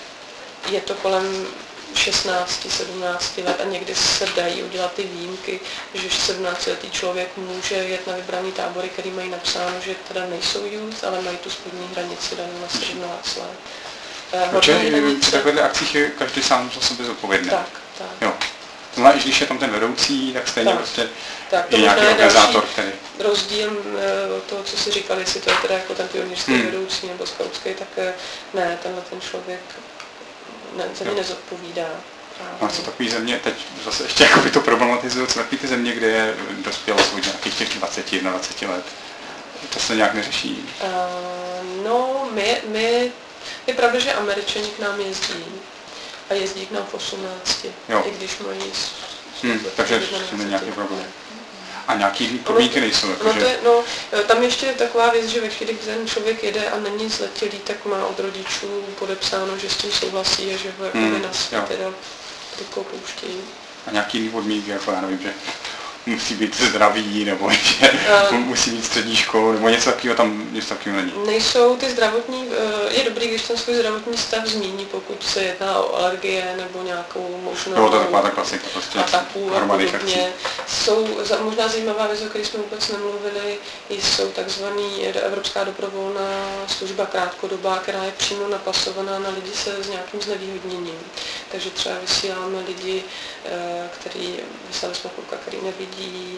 Je to kolem šestnáct sedmnáct let a někdy se dají udělat ty výjimky, že sedmnáctiletý člověk může jet na vybraný tábory, který mají napsáno, že teda nejsou youth, ale mají tu spodní hranici danou na sedmnáct let. Protože při takovýchto akcích je každý sám za sebe zodpovědný. Tak, tak. Jo. To znamená, když je tam ten vedoucí, tak stejně tak. prostě tak, je nějaký organizátor, který... Rozdíl od toho, co si říkali, jestli to je teda jako ten pionýrský hmm. vedoucí nebo skautský, tak ne, tenhle ten člověk ne, za ně nezodpovídá. A co takový země, teď zase ještě jako by to problematizuju, co takový ty země, kde je dospělost od nějakých těch dvacet dvacet let, to se nějak neřeší? Uh, no, my, my je pravda, že Američani k nám jezdí a jezdí k nám v osmnácti, jo. I když mají... Hmm, takže to není nějaký problém. A nějaký podmínky nejsou? Jako no, že... to je, no, tam ještě je taková věc, že ve chvíli, kdy ten člověk jede a není zletilý, tak má od rodičů podepsáno, že s tím souhlasí a že ho hmm, na svět teda pouštějí. A nějaký podmínky, jako já nevím, že musí být zdravý, nebo že uh, musí mít střední školu, nebo něco takového tam něco takového není. Nejsou ty zdravotní, je dobrý, když ten svůj zdravotní stav zmíní, pokud se jedná o alergie nebo nějakou možnou no, to taková ta klasika, prostě ataku a podobně. Jsou možná zajímavá věc, o které jsme vůbec nemluvili, jsou takzvaný Evropská dobrovolná služba krátkodobá, která je přímo napasovaná na lidi se s nějakým znevýhodněním. Takže třeba vysíláme lidi, který, vysílali jsme kluka, který nevidí,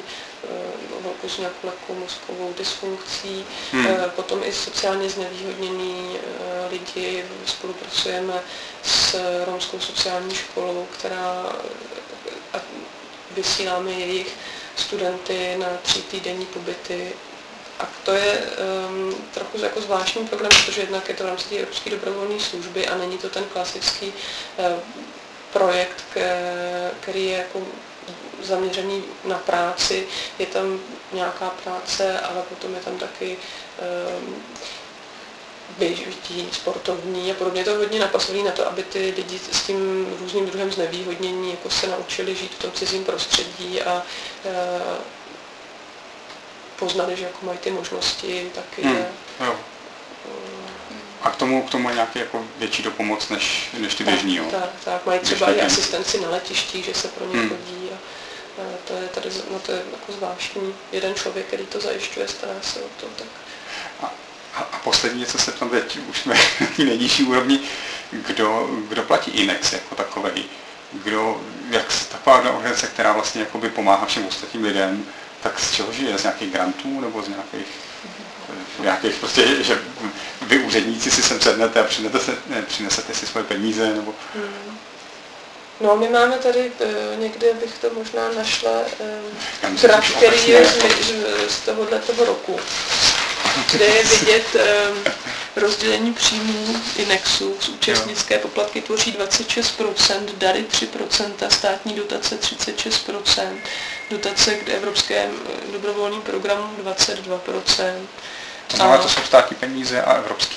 velkou s nějakou lehkou mozkovou dysfunkcí, hmm. potom i sociálně znevýhodněný lidi, spolupracujeme s romskou sociální školou, která a vysíláme jejich studenty na tří týdenní pobyty. A to je um, trochu jako zvláštní program, protože jednak je to v rámci té Evropské dobrovolné služby a není to ten klasický uh, projekt, který je jako zaměřený na práci, je tam nějaká práce, ale potom je tam taky um, běžití, sportovní a podobně. Je to hodně napasované na to, aby ty lidi s tím různým druhem znevýhodnění jako se naučili žít v tom cizím prostředí a uh, poznali, že jako mají ty možnosti, taky hmm, jo. A k tomu, k tomu je nějaký jako větší dopomoc než, než ty běžní, jo? Tak, tak, mají třeba i asistenci na letišti, že se pro ně hmm. chodí a, a to je tady, no to je jako zvláštní. Jeden člověk, který to zajišťuje, stará se o to, tak. A, a, a poslední, co se tam teď, už jsme na nejnižší úrovni, kdo, kdo platí INEX jako takovej? Kdo, jak taková organizace, která vlastně jakoby pomáhá všem ostatním lidem, tak z čeho žije? Z nějakých grantů nebo z nějakých, nějakých prostě, že vy úředníci si sem sednete a přinesete, ne, přinesete si svoje peníze, nebo... Hmm. No, my máme tady, někde bych to možná našla, um, graf, který je z, z tohohle toho roku, kde je vidět um, rozdělení příjmů INEXu z účastnické poplatky tvoří dvacet šest procent, dary tři procenta, státní dotace třicet šest procent, dotace k evropském dobrovolným programům dvacet dva procent. To znamená, to jsou státní peníze a evropský, jo?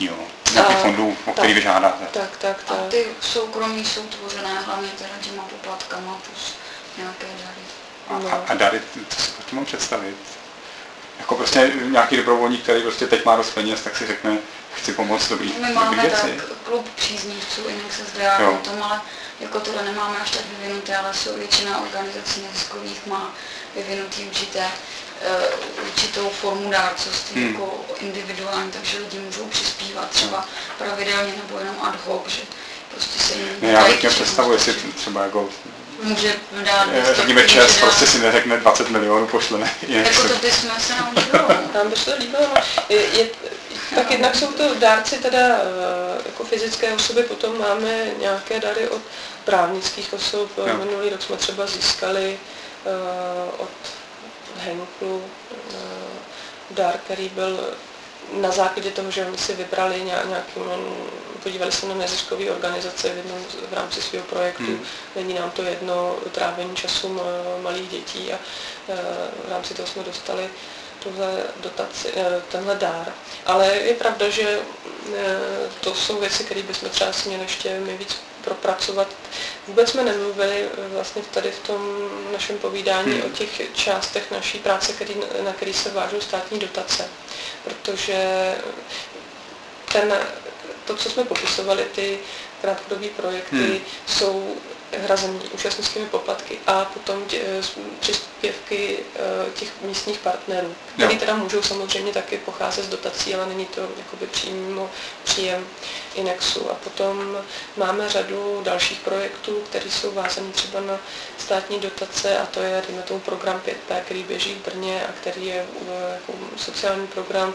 nějakých fondů, o který vy žádáte. Tak, tak, tak. A ty soukromí jsou tvořené hlavně teda těma poplatkama plus nějaké dary. A, a, a dary, co si to mám představit? Jako prostě nějaký dobrovolník, který prostě teď má dost peněz, tak si řekne, chci pomoct dobrý, My máme dobrý tak věci. klub příznivců, jinak se zdá o tom, ale jako tohle nemáme až tak vyvinuté, ale jsou většina organizací neziskových má vyvinutý určité, uh, určitou formu dárcovství hmm. jako individuální, takže lidi můžou přispívat třeba pravidelně nebo jenom ad hoc, že prostě se jim ne, já bych měl představu, jestli třeba jako může dát řekněme čes, prostě si neřekne dvacet milionů, pošleme. Jako to by jsme se nám líbilo. Nám by se to líbilo, no. Je, je, tak jednak jsou to dárci teda jako fyzické osoby, potom máme nějaké dary od právnických osob. No. Minulý rok jsme třeba získali uh, od Henklu uh, dar, který byl na základě toho, že oni si vybrali nějakým, podívali se na neziskové organizace v, jednom, v rámci svého projektu, hmm. není nám to jedno trávení času malých dětí a v rámci toho jsme dostali tuhle dotaci, tenhle dár. Ale je pravda, že to jsou věci, které bychom třeba si měli ještě my víc propracovat. Vůbec jsme nemluvili vlastně tady v tom našem povídání hmm. o těch částech naší práce, který, na který se vážou státní dotace. Protože ten, to, co jsme popisovali, ty krátkodobé projekty, hmm. jsou hrazení účastnickými poplatky a potom tě, příspěvky těch místních partnerů, které teda můžou samozřejmě taky pocházet z dotací, ale není to jakoby přímo příjem Inexu. A potom máme řadu dalších projektů, které jsou vázané třeba na státní dotace a to je, dejme tomu, program pět P, který běží v Brně a který je jako sociální program.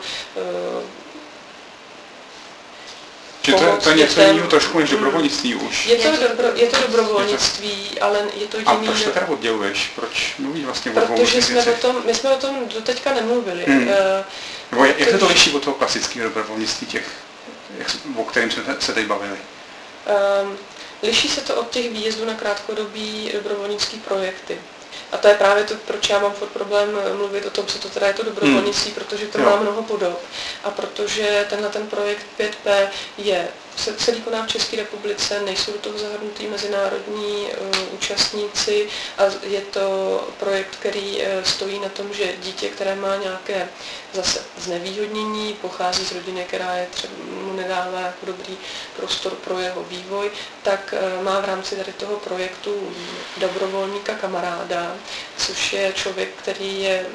Že to, to je něco jiného trošku než dobrovolnictví už. Je to, dobro, je to dobrovolnictví, je to, ale je to jiný. A proč to teda odděluješ? Proč mluvíš vlastně o Protože jsme o tom, my jsme o tom doteďka nemluvili. Hmm. Uh, Nebo jak se to liší od toho klasického dobrovolnictví, těch, jak, o kterém jsme se teď bavili? Um, liší se to od těch výjezdů na krátkodobý dobrovolnické projekty. A to je právě to, proč já mám furt problém mluvit o tom, co to teda je to dobrovolnictví, hmm. protože to jo. má mnoho podob. A protože tenhle ten projekt pět P je celý koná v České republice, nejsou do toho zahrnutí mezinárodní uh, účastníci a je to projekt, který uh, stojí na tom, že dítě, které má nějaké zase znevýhodnění, pochází z rodiny, která je třeba mu nedává jako dobrý prostor pro jeho vývoj, tak uh, má v rámci tady toho projektu dobrovolníka kamaráda, což je člověk, který je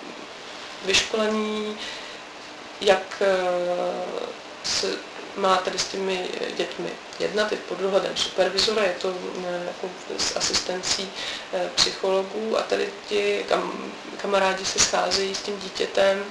vyškolený, jak uh, se má tady s těmi dětmi jednat, je pod dohledem supervizora, je to jako s asistencí psychologů a tady ti kam, kamarádi se scházejí s tím dítětem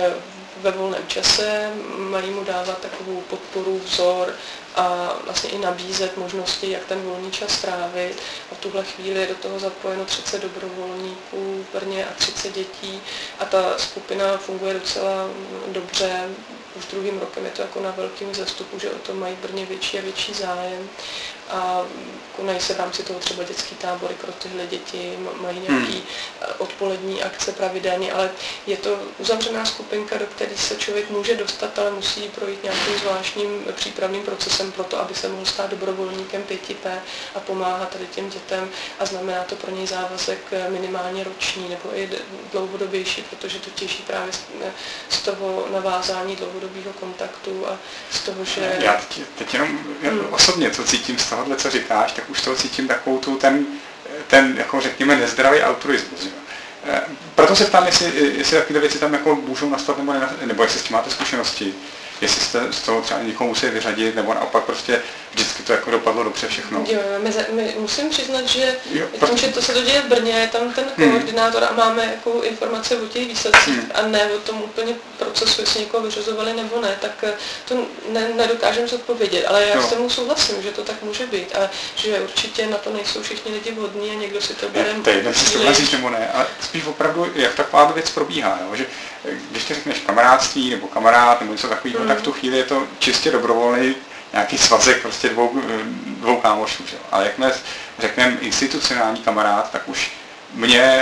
ve volném čase, mají mu dávat takovou podporu, vzor a vlastně i nabízet možnosti, jak ten volný čas strávit. A v tuhle chvíli je do toho zapojeno třicet dobrovolníků v Brně a třicet dětí a ta skupina funguje docela dobře. Už druhým rokem je to jako na velkém vzestupu, že o to mají v Brně větší a větší zájem. A konají se v rámci toho třeba dětský tábory pro tyhle děti, mají nějaký hmm. odpolední akce pravidelně, ale je to uzavřená skupinka, do které se člověk může dostat, ale musí projít nějakým zvláštním přípravným procesem pro to, aby se mohl stát dobrovolníkem pět P a pomáhat tady těm dětem a znamená to pro něj závazek minimálně roční nebo i dlouhodobější, protože to těží právě z toho navázání dlouhodobého kontaktu a z toho, že... Já teď, teď jenom hmm. osobně, co cítím z tohohle, co říkáš, tak už toho cítím takovou tu ten, ten jako řekněme, nezdravý altruismus. E, proto se ptám, jestli, jestli takové věci tam jako můžou nastat, nebo, ne, nebo jestli s tím máte zkušenosti, jestli jste z toho třeba někoho museli vyřadit, nebo naopak prostě vždycky to jako dopadlo dobře všechno. Jo, my, my musím přiznat, že jo, tím, že to se to děje v Brně, je tam ten koordinátor hmm. a máme jako informace o těch výsledcích hmm. a ne o tom úplně procesu, jestli někoho vyřazovali nebo ne, tak to ne, nedokážeme zodpovědět, ale já jo. s tím souhlasím, že to tak může být a že určitě na to nejsou všichni lidi vhodní a někdo si to bude... To je jedno, jestli souhlasíš nebo ne, ale spíš opravdu, jak taková věc probíhá, jo? Že když ty řekneš kamarádství nebo kamarád nebo něco takového, hmm. tak v tu chvíli je to čistě dobrovolný nějaký svazek prostě dvou, dvou kámošů. Že? Ale jakmile řekneme institucionální kamarád, tak už mě,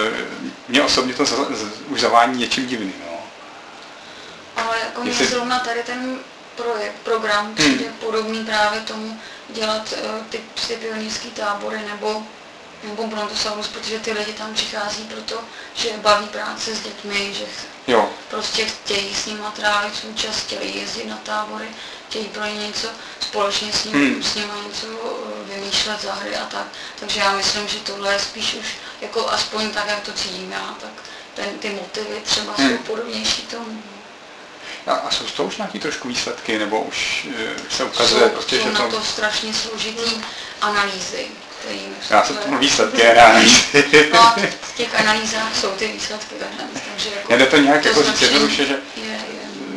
mě osobně to už zavání něčím divným. No. Ale jako mě Jestli... zrovna tady ten projekt, program přijde hmm. podobný právě tomu dělat uh, ty, ty pionýrský tábory nebo nebo Brontosaurus, protože ty lidi tam přichází proto, že baví práce s dětmi, že jo. prostě chtějí s nimi trávit svůj čas, chtějí jezdit na tábory, chtějí pro ně něco společně s ním, hmm. s nimi něco vymýšlet za hry a tak. Takže já myslím, že tohle je spíš už jako aspoň tak, jak to cítím já, tak ten, ty motivy třeba hmm. jsou podobnější tomu. A jsou z toho už nějaký trošku výsledky, nebo už se ukazuje jsou, prostě, jsou že na to... to strašně složitý analýzy. Já jsem tomu výsledky, analýzy. No a v těch analýzách jsou ty výsledky, takže myslím, že jako... Jde to nějak jako říct jednoduše, že, je, je.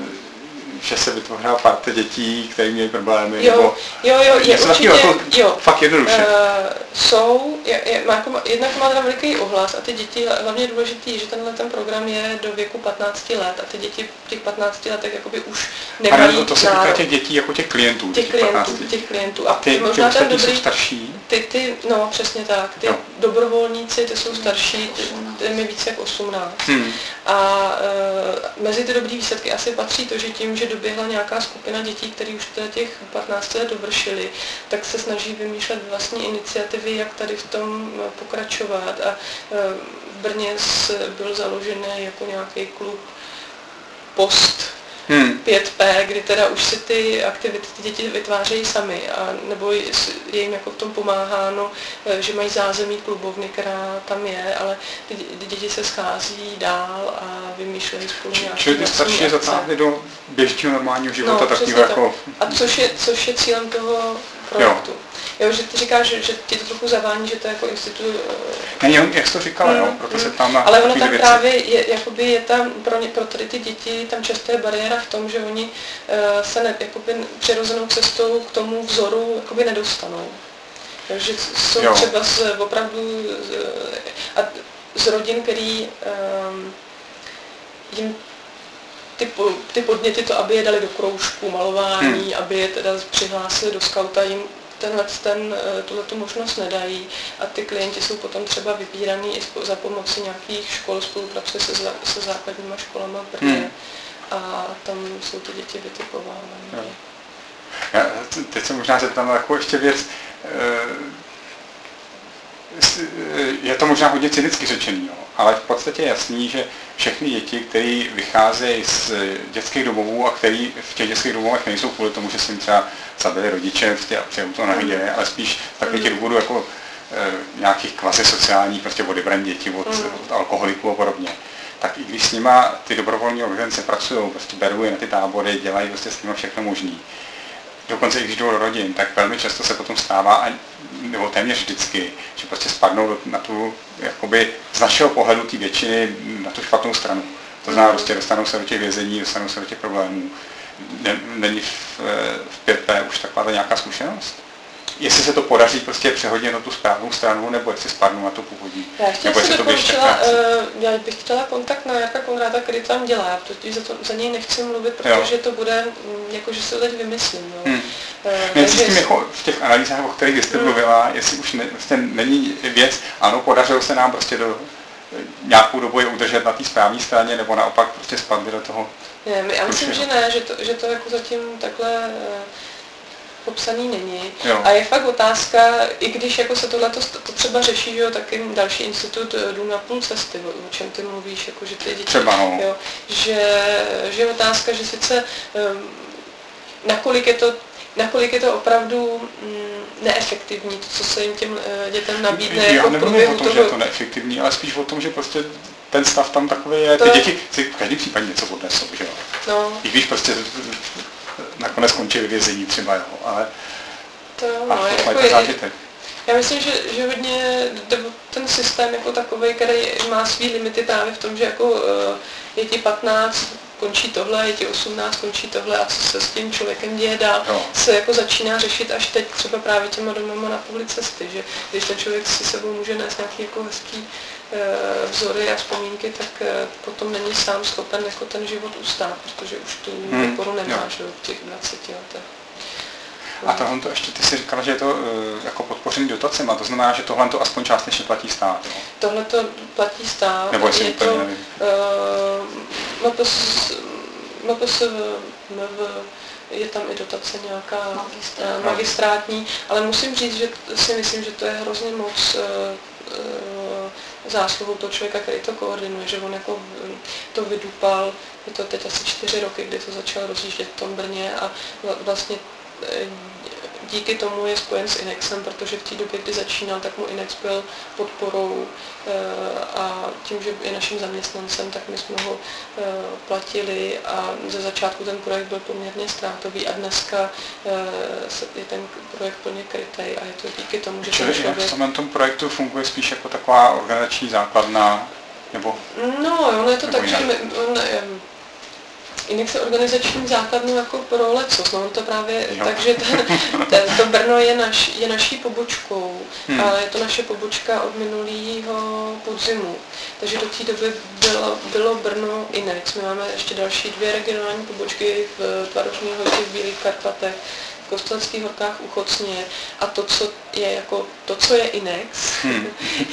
že se vytvořila parta dětí, které měly problémy, jo, nebo... Jo, jo, je určitě, jako jo. Fakt jednoduše. Uh, jsou, je, je, má jako, jednak má teda veliký ohlas a ty děti, hlavně je důležitý, že tenhle ten program je do věku patnácti let a ty děti v těch patnácti letech jakoby už nemají a to se týká těch dětí jako těch klientů. Těch klientů, těch klientů. A ty, možná ty ten dobrý, jsou starší? Ty, ty, no přesně tak, ty no. dobrovolníci, ty jsou starší, ty, ty mi více jak osmnáct. Hmm. A e, mezi ty dobrý výsledky asi patří to, že tím, že doběhla nějaká skupina dětí, které už teda těch patnácti let dovršily, tak se snaží vymýšlet vlastní iniciativy, jak tady v tom pokračovat. A e, v Brně byl založený jako nějaký klub Post, Hmm. pět P, kdy teda už si ty aktivity ty děti vytvářejí sami, a nebo je jim jako v tom pomáháno, že mají zázemí klubovny, která tam je, ale ty děti se schází dál a vymýšlejí spolu nějaké. Čili ty starší zatáhli do běžného normálního života, no, takového jako... A což je, což je cílem toho projektu. Jo. Jo, že ty říkáš, že, že ti to trochu zavání, že to je jako institut... Ne, jak jsi to říkala, mm, jo, proto se tam na ale ono tam věci. Právě je, jakoby je tam, pro, ně, pro tady ty děti, tam často je bariéra v tom, že oni uh, se ne, jakoby přirozenou cestou k tomu vzoru jakoby nedostanou. Takže jsou jo. třeba z, opravdu z, a z rodin, který um, jim ty, ty podněty to, aby je dali do kroužku, malování, hmm. aby je teda přihlásili do skauta, jim tenhle ten, tuhletu možnost nedají a ty klienti jsou potom třeba vybíraný i za pomoci nějakých škol, spolupracuje se, za, se základníma školama v Brně hmm. a tam jsou ty děti vytipovávané. Já teď se možná zeptám jako ještě věc, je to možná hodně cynicky řečený, jo, ale v podstatě je jasný, že všechny děti, které vycházejí z dětských domovů a který v těch dětských domovech nejsou kvůli tomu, že se jim třeba zabili rodiče, prostě přejou to neviděli, ale spíš takových těch důvodů jako e, nějakých kvazi sociálních, prostě odebraní děti od, od alkoholiků a podobně. Tak i když s nima ty dobrovolní organizace pracují, prostě berou je na ty tábory, dělají prostě s nima všechno možný. Dokonce i když jdou do rodin, tak velmi často se potom stává, nebo téměř vždycky, že prostě spadnou na tu, jakoby z našeho pohledu té většiny, na tu špatnou stranu. To znamená, prostě dostanou se do těch vězení, dostanou se do těch problémů. Není v, v pět P už taková nějaká zkušenost? Jestli se to podaří prostě přehodit na tu správnou stranu, nebo jestli spadnou na tu původní. Já ještě nebo si dokončila, uh, já bych chtěla kontakt na Jarka Konráda, který tam dělá, protože za, to, za něj nechci mluvit, protože jo. to bude, jako že se to teď vymyslím. Jo. Hmm. Uh, takže... s tím jako v těch analýzách, o kterých jste hmm. mluvila, jestli už ne, vlastně není věc, ano, podařilo se nám prostě do nějakou dobu je udržet na té správné straně, nebo naopak prostě spadli do toho. Ne, já myslím, že ne, že to, že to jako zatím takhle uh, popsaný není. Jo. A je fakt otázka, i když jako se tohle to třeba řeší, že jo, taky další institut Dům na půl cesty, o čem ty mluvíš, jako že ty děti, třeba, no. jo, že, že je otázka, že sice um, nakolik je to nakolik je to opravdu mm, neefektivní, to, co se jim těm uh, dětem nabídne. Já jako nemluvím o tom, toho... že je to neefektivní, ale spíš o tom, že prostě ten stav tam takový je, ty to... děti si v každém případě něco odnesou, že jo. No. I když prostě nakonec skončí ve vězení třeba, jo, ale to, no, a jako je, zážitek. Já myslím, že, že hodně ten systém jako takový, který má svý limity právě v tom, že jako je ti patnáct, končí tohle, je ti osmnáct, končí tohle a co se s tím člověkem děje dál, jo. se jako začíná řešit až teď třeba právě těma domama na půli cesty, že když ten člověk si sebou může nést nějaký jako hezký vzory a vzpomínky, tak potom není sám schopen jako ten život ustát, protože už tu hmm. oporu nemá, že v těch dvaceti letech. A tohle to ještě, ty jsi říkala, že je to jako podpořený dotacemi, to znamená, že tohle to aspoň částečně platí stát. Jo? Tohle to platí stát. Nebo jestli úplně nevím. M P S V, je tam i dotace nějaká Magistrát. magistrátní, ale musím říct, že si myslím, že to je hrozně moc zásluhou toho člověka, který to koordinuje, že on jako to vydupal, je to teď asi čtyři roky, kdy to začal rozjíždět v tom Brně a vlastně díky tomu je spojen s Inexem, protože v té době, kdy začínal, tak mu Inex byl podporou a tím, že je naším zaměstnancem, tak my jsme ho platili a ze začátku ten projekt byl poměrně ztrátový a dneska je ten projekt plně krytý a je to díky tomu, že Čili ten člověk... v tom projektu funguje spíš jako taková organizační základna, nebo... No, ono je to tak, jinak. že my, on, Inex je organizační základnou jako pro lecos, no to právě, Jo. takže ten, ten, to Brno je, naš, je naší pobočkou, hmm. a je to naše pobočka od minulého podzimu, takže do té doby bylo, bylo Brno Inex, my máme ještě další dvě regionální pobočky v Tvarožní Lhotě, v Bílých Karpatech, v Kostelských horkách u Chocně a to, co je jako, to, co je Inex, hmm.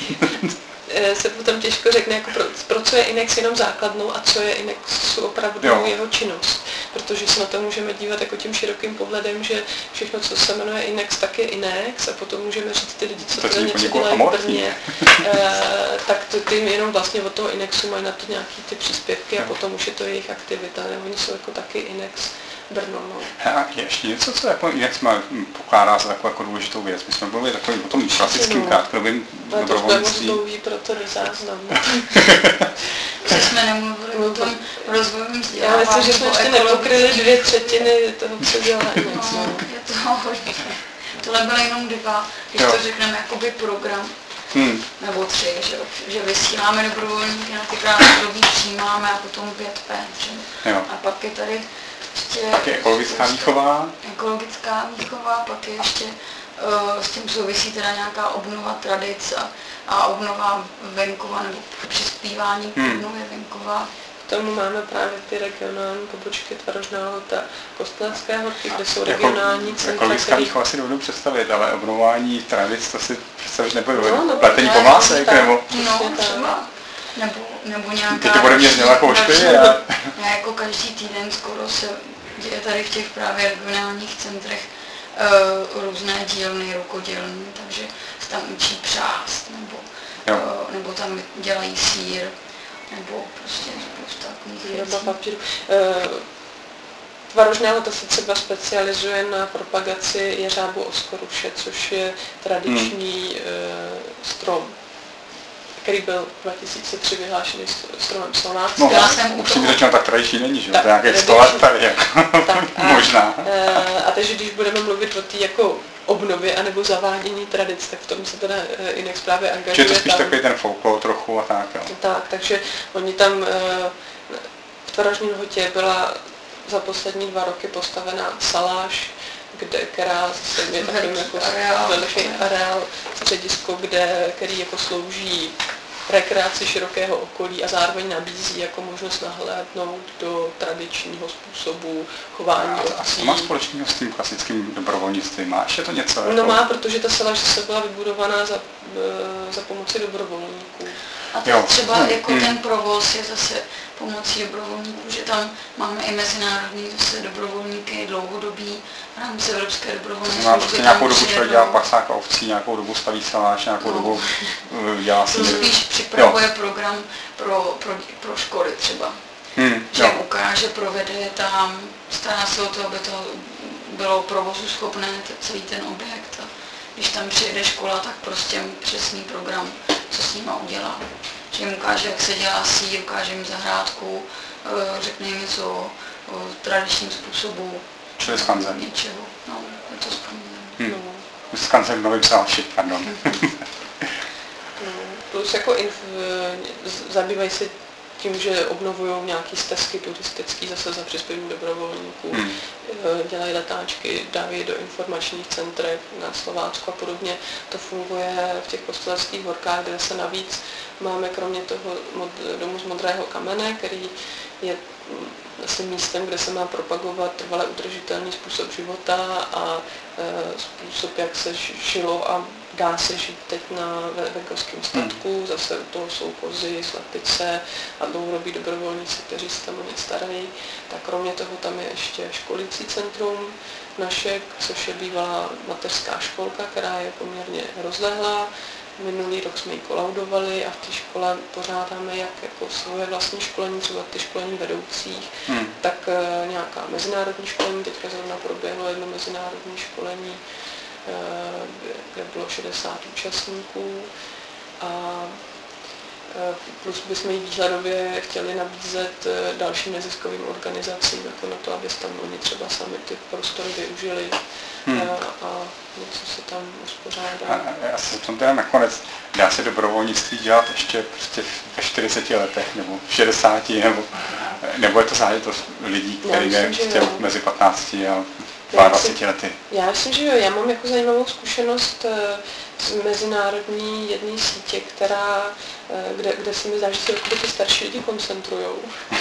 se potom těžko řekne, jako pro, pro co je Inex jenom základnou a co je Inex opravdu jo. jeho činnost. Protože se na to můžeme dívat jako tím širokým pohledem, že všechno, co se jmenuje Inex, tak je Inex a potom můžeme říct ty lidi, co to něco dělají v Brně, e, tak to, ty jenom vlastně od toho Inexu mají na to nějaký ty příspěvky a jo. potom už je to jejich aktivita, nebo oni jsou jako taky Inex Brno. No. A ještě něco, co jako Inex má pokládá za takovou jako důležitou věc. My jsme mluvili takovým o tom klasickým no. krátkodobým dobrovolnictví. To už dlouhý, proto do záznamu. Že jsme nemluvili o tom rozvojovém vzdělávání. Já myslím, že jsme ještě nepokryli dvě třetiny toho, co dělá Inex. No, je to hodně. Tohle byly jenom dva, když jo. to řekneme jakoby program. Hmm. Nebo tři, že, že vysíláme dobrovolníky, na ty krátkodobí přijímáme a potom pět pé. A pak je tady ještě... Pak je ekologická výchova. Ekologická výchova, pak je ještě uh, s tím souvisí teda nějaká obnova tradic a, a obnova venkova nebo přispívání k hmm. obnově venkova. K tomu máme právě ty regionální pobočky Tvarožná Lhota, Kostelské horky, kde jsou jako, regionální centra. Ekologická který... výchova si dovedu představit, ale obnovování tradic, to si představit nebudu. No, no, pletení pomásek, nebo... No, třeba. Nebo, nebo nějaká... Ty to bude mě zněla jako ošklivě. Já jako každý týden skoro se děje tady v těch právě regionálních centrech uh, různé dílny, rukodělny, takže se tam učí přást, nebo, uh, nebo tam dělají sýr, nebo prostě spousta takových věcí. Tvarožná Lhota se třeba specializuje na propagaci jeřábu oskoruše, což je tradiční hmm. uh, strom, který byl dva tisíce tři vyhlášený stromem Slovácka. No, upřímně řečeno, tak tradiční není, že? Tak, to je nějakých sto let tady, jako, tak, a, možná. A takže když budeme mluvit o té jako obnově anebo zavádění tradic, tak v tom se teda Inex právě angažuje. Že to spíš tam, takový ten folklor trochu a tak, jo. Tak, takže oni tam v Tvarožní Lhotě byla za poslední dva roky postavená saláž, kde, která zase je takovým jako veliký areál, středisko, kde, který jako slouží rekreaci širokého okolí a zároveň nabízí jako možnost nahlédnout do tradičního způsobu chování obcí. A co má společného s tím klasickým dobrovolnictvím? Má ještě to něco? No jako... má, protože ta saláž zase byla vybudovaná za, za pomoci dobrovolníků. A to jo. třeba hmm. jako hmm. ten provoz je zase pomocí dobrovolníků, že tam máme i mezinárodní zase dobrovolníky dlouhodobí v rámci Evropské dobrovolné služby. Prostě nějakou dobu člověk dělá pasáka ovcí, nějakou dobu staví saláž, nějakou no. dobu dělá si... To spíš připravuje jo. program pro, pro, pro školy třeba. Hmm. Že jo. ukáže, provede tam, stará se o to, aby to bylo provozu schopné, celý ten objekt. A když tam přijede škola, tak prostě přesný program, co s nima udělá. Že jim ukáže, jak se dělá sír, ukáže jim zahrádku, řekne jim něco o tradičním způsobu. Čili skanzen. Něčeho. No, je to skanzen. Hmm. No. Skanzen v Novém Sáši, pardon. no, plus jako inf, zabývají se tím, že obnovují nějaké stezky turistické zase za přispění dobrovolníků, hmm. dělají letáčky, dávají do informačních centrech na Slovácku a podobně. To funguje v těch Kostelských horkách, kde se navíc máme kromě toho mod, domu z modrého kamene, který je vlastně místem, kde se má propagovat trvale udržitelný způsob života a e, způsob, jak se žilo a dá se žít teď na venkovském statku. Hmm. Zase u toho jsou kozy, slepice a dlouhodobí dobrovolníci, kteří se tam o ně starají. Tak kromě toho tam je ještě školící centrum Našek, což je bývalá mateřská školka, která je poměrně rozlehlá. Minulý rok jsme ji kolaudovali a v té škole pořádáme jak jako svoje vlastní školení, třeba ty školení vedoucích, hmm. tak uh, nějaká mezinárodní školení. Teďka zrovna proběhlo jedno mezinárodní školení, uh, kde bylo šedesát účastníků a uh, plus bychom ji výhledově chtěli nabízet uh, dalším neziskovým organizacím, jako na to, aby tam oni třeba sami ty prostory využili. Hmm. A něco se tam uspořádá. A já se v tom teda nakonec dá se dobrovolnictví dělat ještě prostě ve čtyřiceti letech, nebo v šedesáti, nebo, nebo je to záležitost lidí, který je prostě mezi patnácti a dvaceti lety. Já myslím, že jo. Já mám jako zajímavou zkušenost z mezinárodní jedné sítě, která, kde, kde se mi zdá, že se jako ty starší lidi koncentrujou.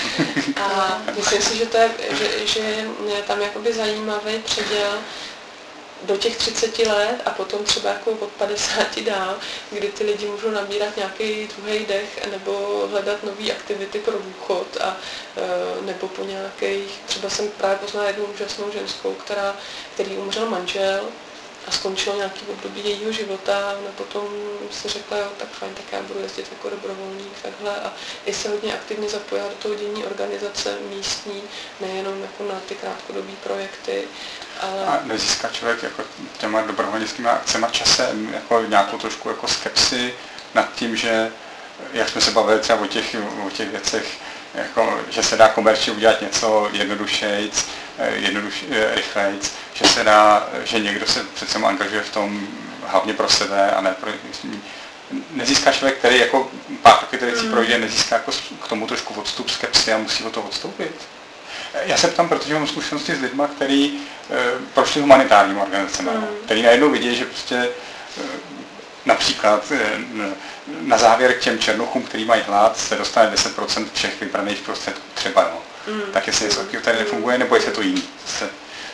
A myslím si, že, to je, že, že je tam jakoby zajímavý předěl do těch třiceti let a potom třeba jako od padesáti dál, kdy ty lidi můžou nabírat nějaký druhý dech nebo hledat nové aktivity pro důchod a nebo po nějakých, třeba jsem právě poznala jednu úžasnou ženskou, která, který umřel manžel a skončilo nějaký období jejího života a ona potom si řekla, jo, tak fajn, tak já budu jezdit jako dobrovolník takhle a i se hodně aktivně zapojila do toho dění organizace místní, nejenom jako na ty krátkodobý projekty. Ale... A nezíská člověk jako těma dobrovolnickými akcemi časem jako nějakou trošku jako skepsi nad tím, že jak jsme se bavili třeba o těch, o těch věcech, jako, že se dá komerčně udělat něco jednodušejc, jednoduš, rychlejc, že se dá, že někdo se přece angažuje v tom hlavně pro sebe a ne pro... Nezíská člověk, který jako pár taky věcí hmm. projde, nezíská jako k tomu trošku odstup skepsy a musí o to odstoupit. Já se ptám, protože mám zkušenosti s lidmi, kteří e, prošli humanitárním organizacemi, mm. který najednou vidí, že prostě e, například e, na závěr k těm černochům, který mají hlad, se dostane deset procent všech vybraných prostředků třeba. No. Mm. Tak jestli něco takového tady nefunguje, nebo jestli to jiný. Se,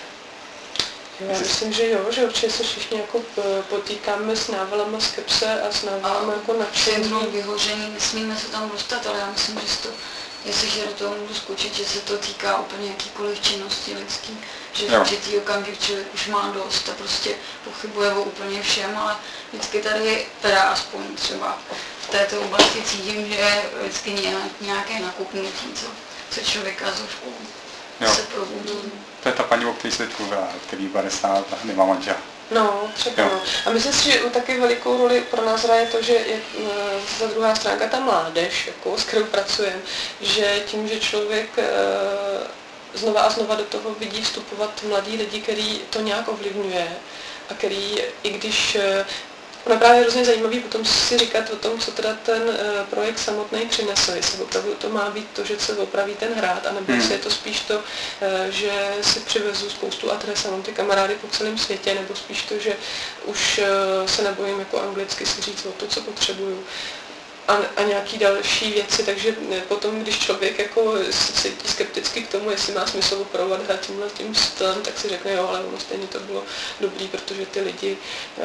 já jestli... myslím, že jo, že určitě se všichni jako potýkáme s návalama skepse a s návalama jako nadšení. Syndrom vyhoření, nesmíme se tam dostat, ale já myslím, že to jestli že do toho můžu skočit, že se to týká úplně jakýkoliv činnosti lidský, že v určitý okamžik člověk už má dost a prostě pochybuje o úplně všem, ale vždycky tady, teda aspoň třeba v této oblasti cítím, že je vždycky nějaké nakupnutí, co, co člověka trošku se probudí. To je ta paní, o které se teď mluvila, který padesát nemá manžela. No, třeba no. A myslím si, že taky velikou roli pro nás hraje to, že je za druhá stránka ta mládež, jako, s kterou pracujeme, že tím, že člověk e, znova a znova do toho vidí vstupovat mladí lidi, který to nějak ovlivňuje a který, i když e, ono právě hrozně zajímavý potom si říkat o tom, co teda ten e, projekt samotný přinesl, jestli opravdu to má být to, že se opraví ten hrad, anebo hmm. jestli je to spíš to, e, že si přivezu spoustu adres a mám ty kamarády po celém světě, nebo spíš to, že už e, se nebojím jako anglicky si říct o to, co potřebuju. A, a nějaký další věci, takže potom, když člověk jako se cítí skepticky k tomu, jestli má smysl opravovat hrát tímhle tím stylem, tak si řekne, jo, ale ono stejně to bylo dobrý, protože ty lidi e,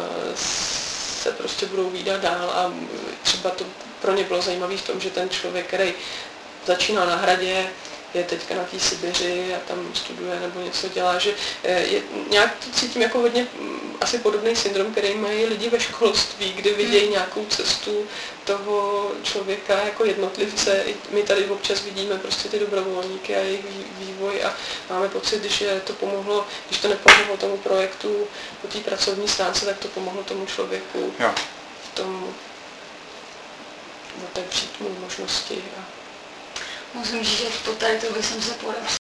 se prostě budou vídat dál a třeba to pro ně bylo zajímavé v tom, že ten člověk, který začínal na hradě, je teďka na té Sibiři a tam studuje nebo něco dělá, že je, nějak to cítím jako hodně asi podobný syndrom, který mají lidi ve školství, kdy vidějí nějakou cestu toho člověka jako jednotlivce. My tady občas vidíme prostě ty dobrovolníky a jejich vývoj a máme pocit, že to pomohlo, když to nepomohlo tomu projektu po té pracovní stránce, tak to pomohlo tomu člověku jo. v tom otevřít mu možnosti. A musím říct, že po tady to bych se podepsala.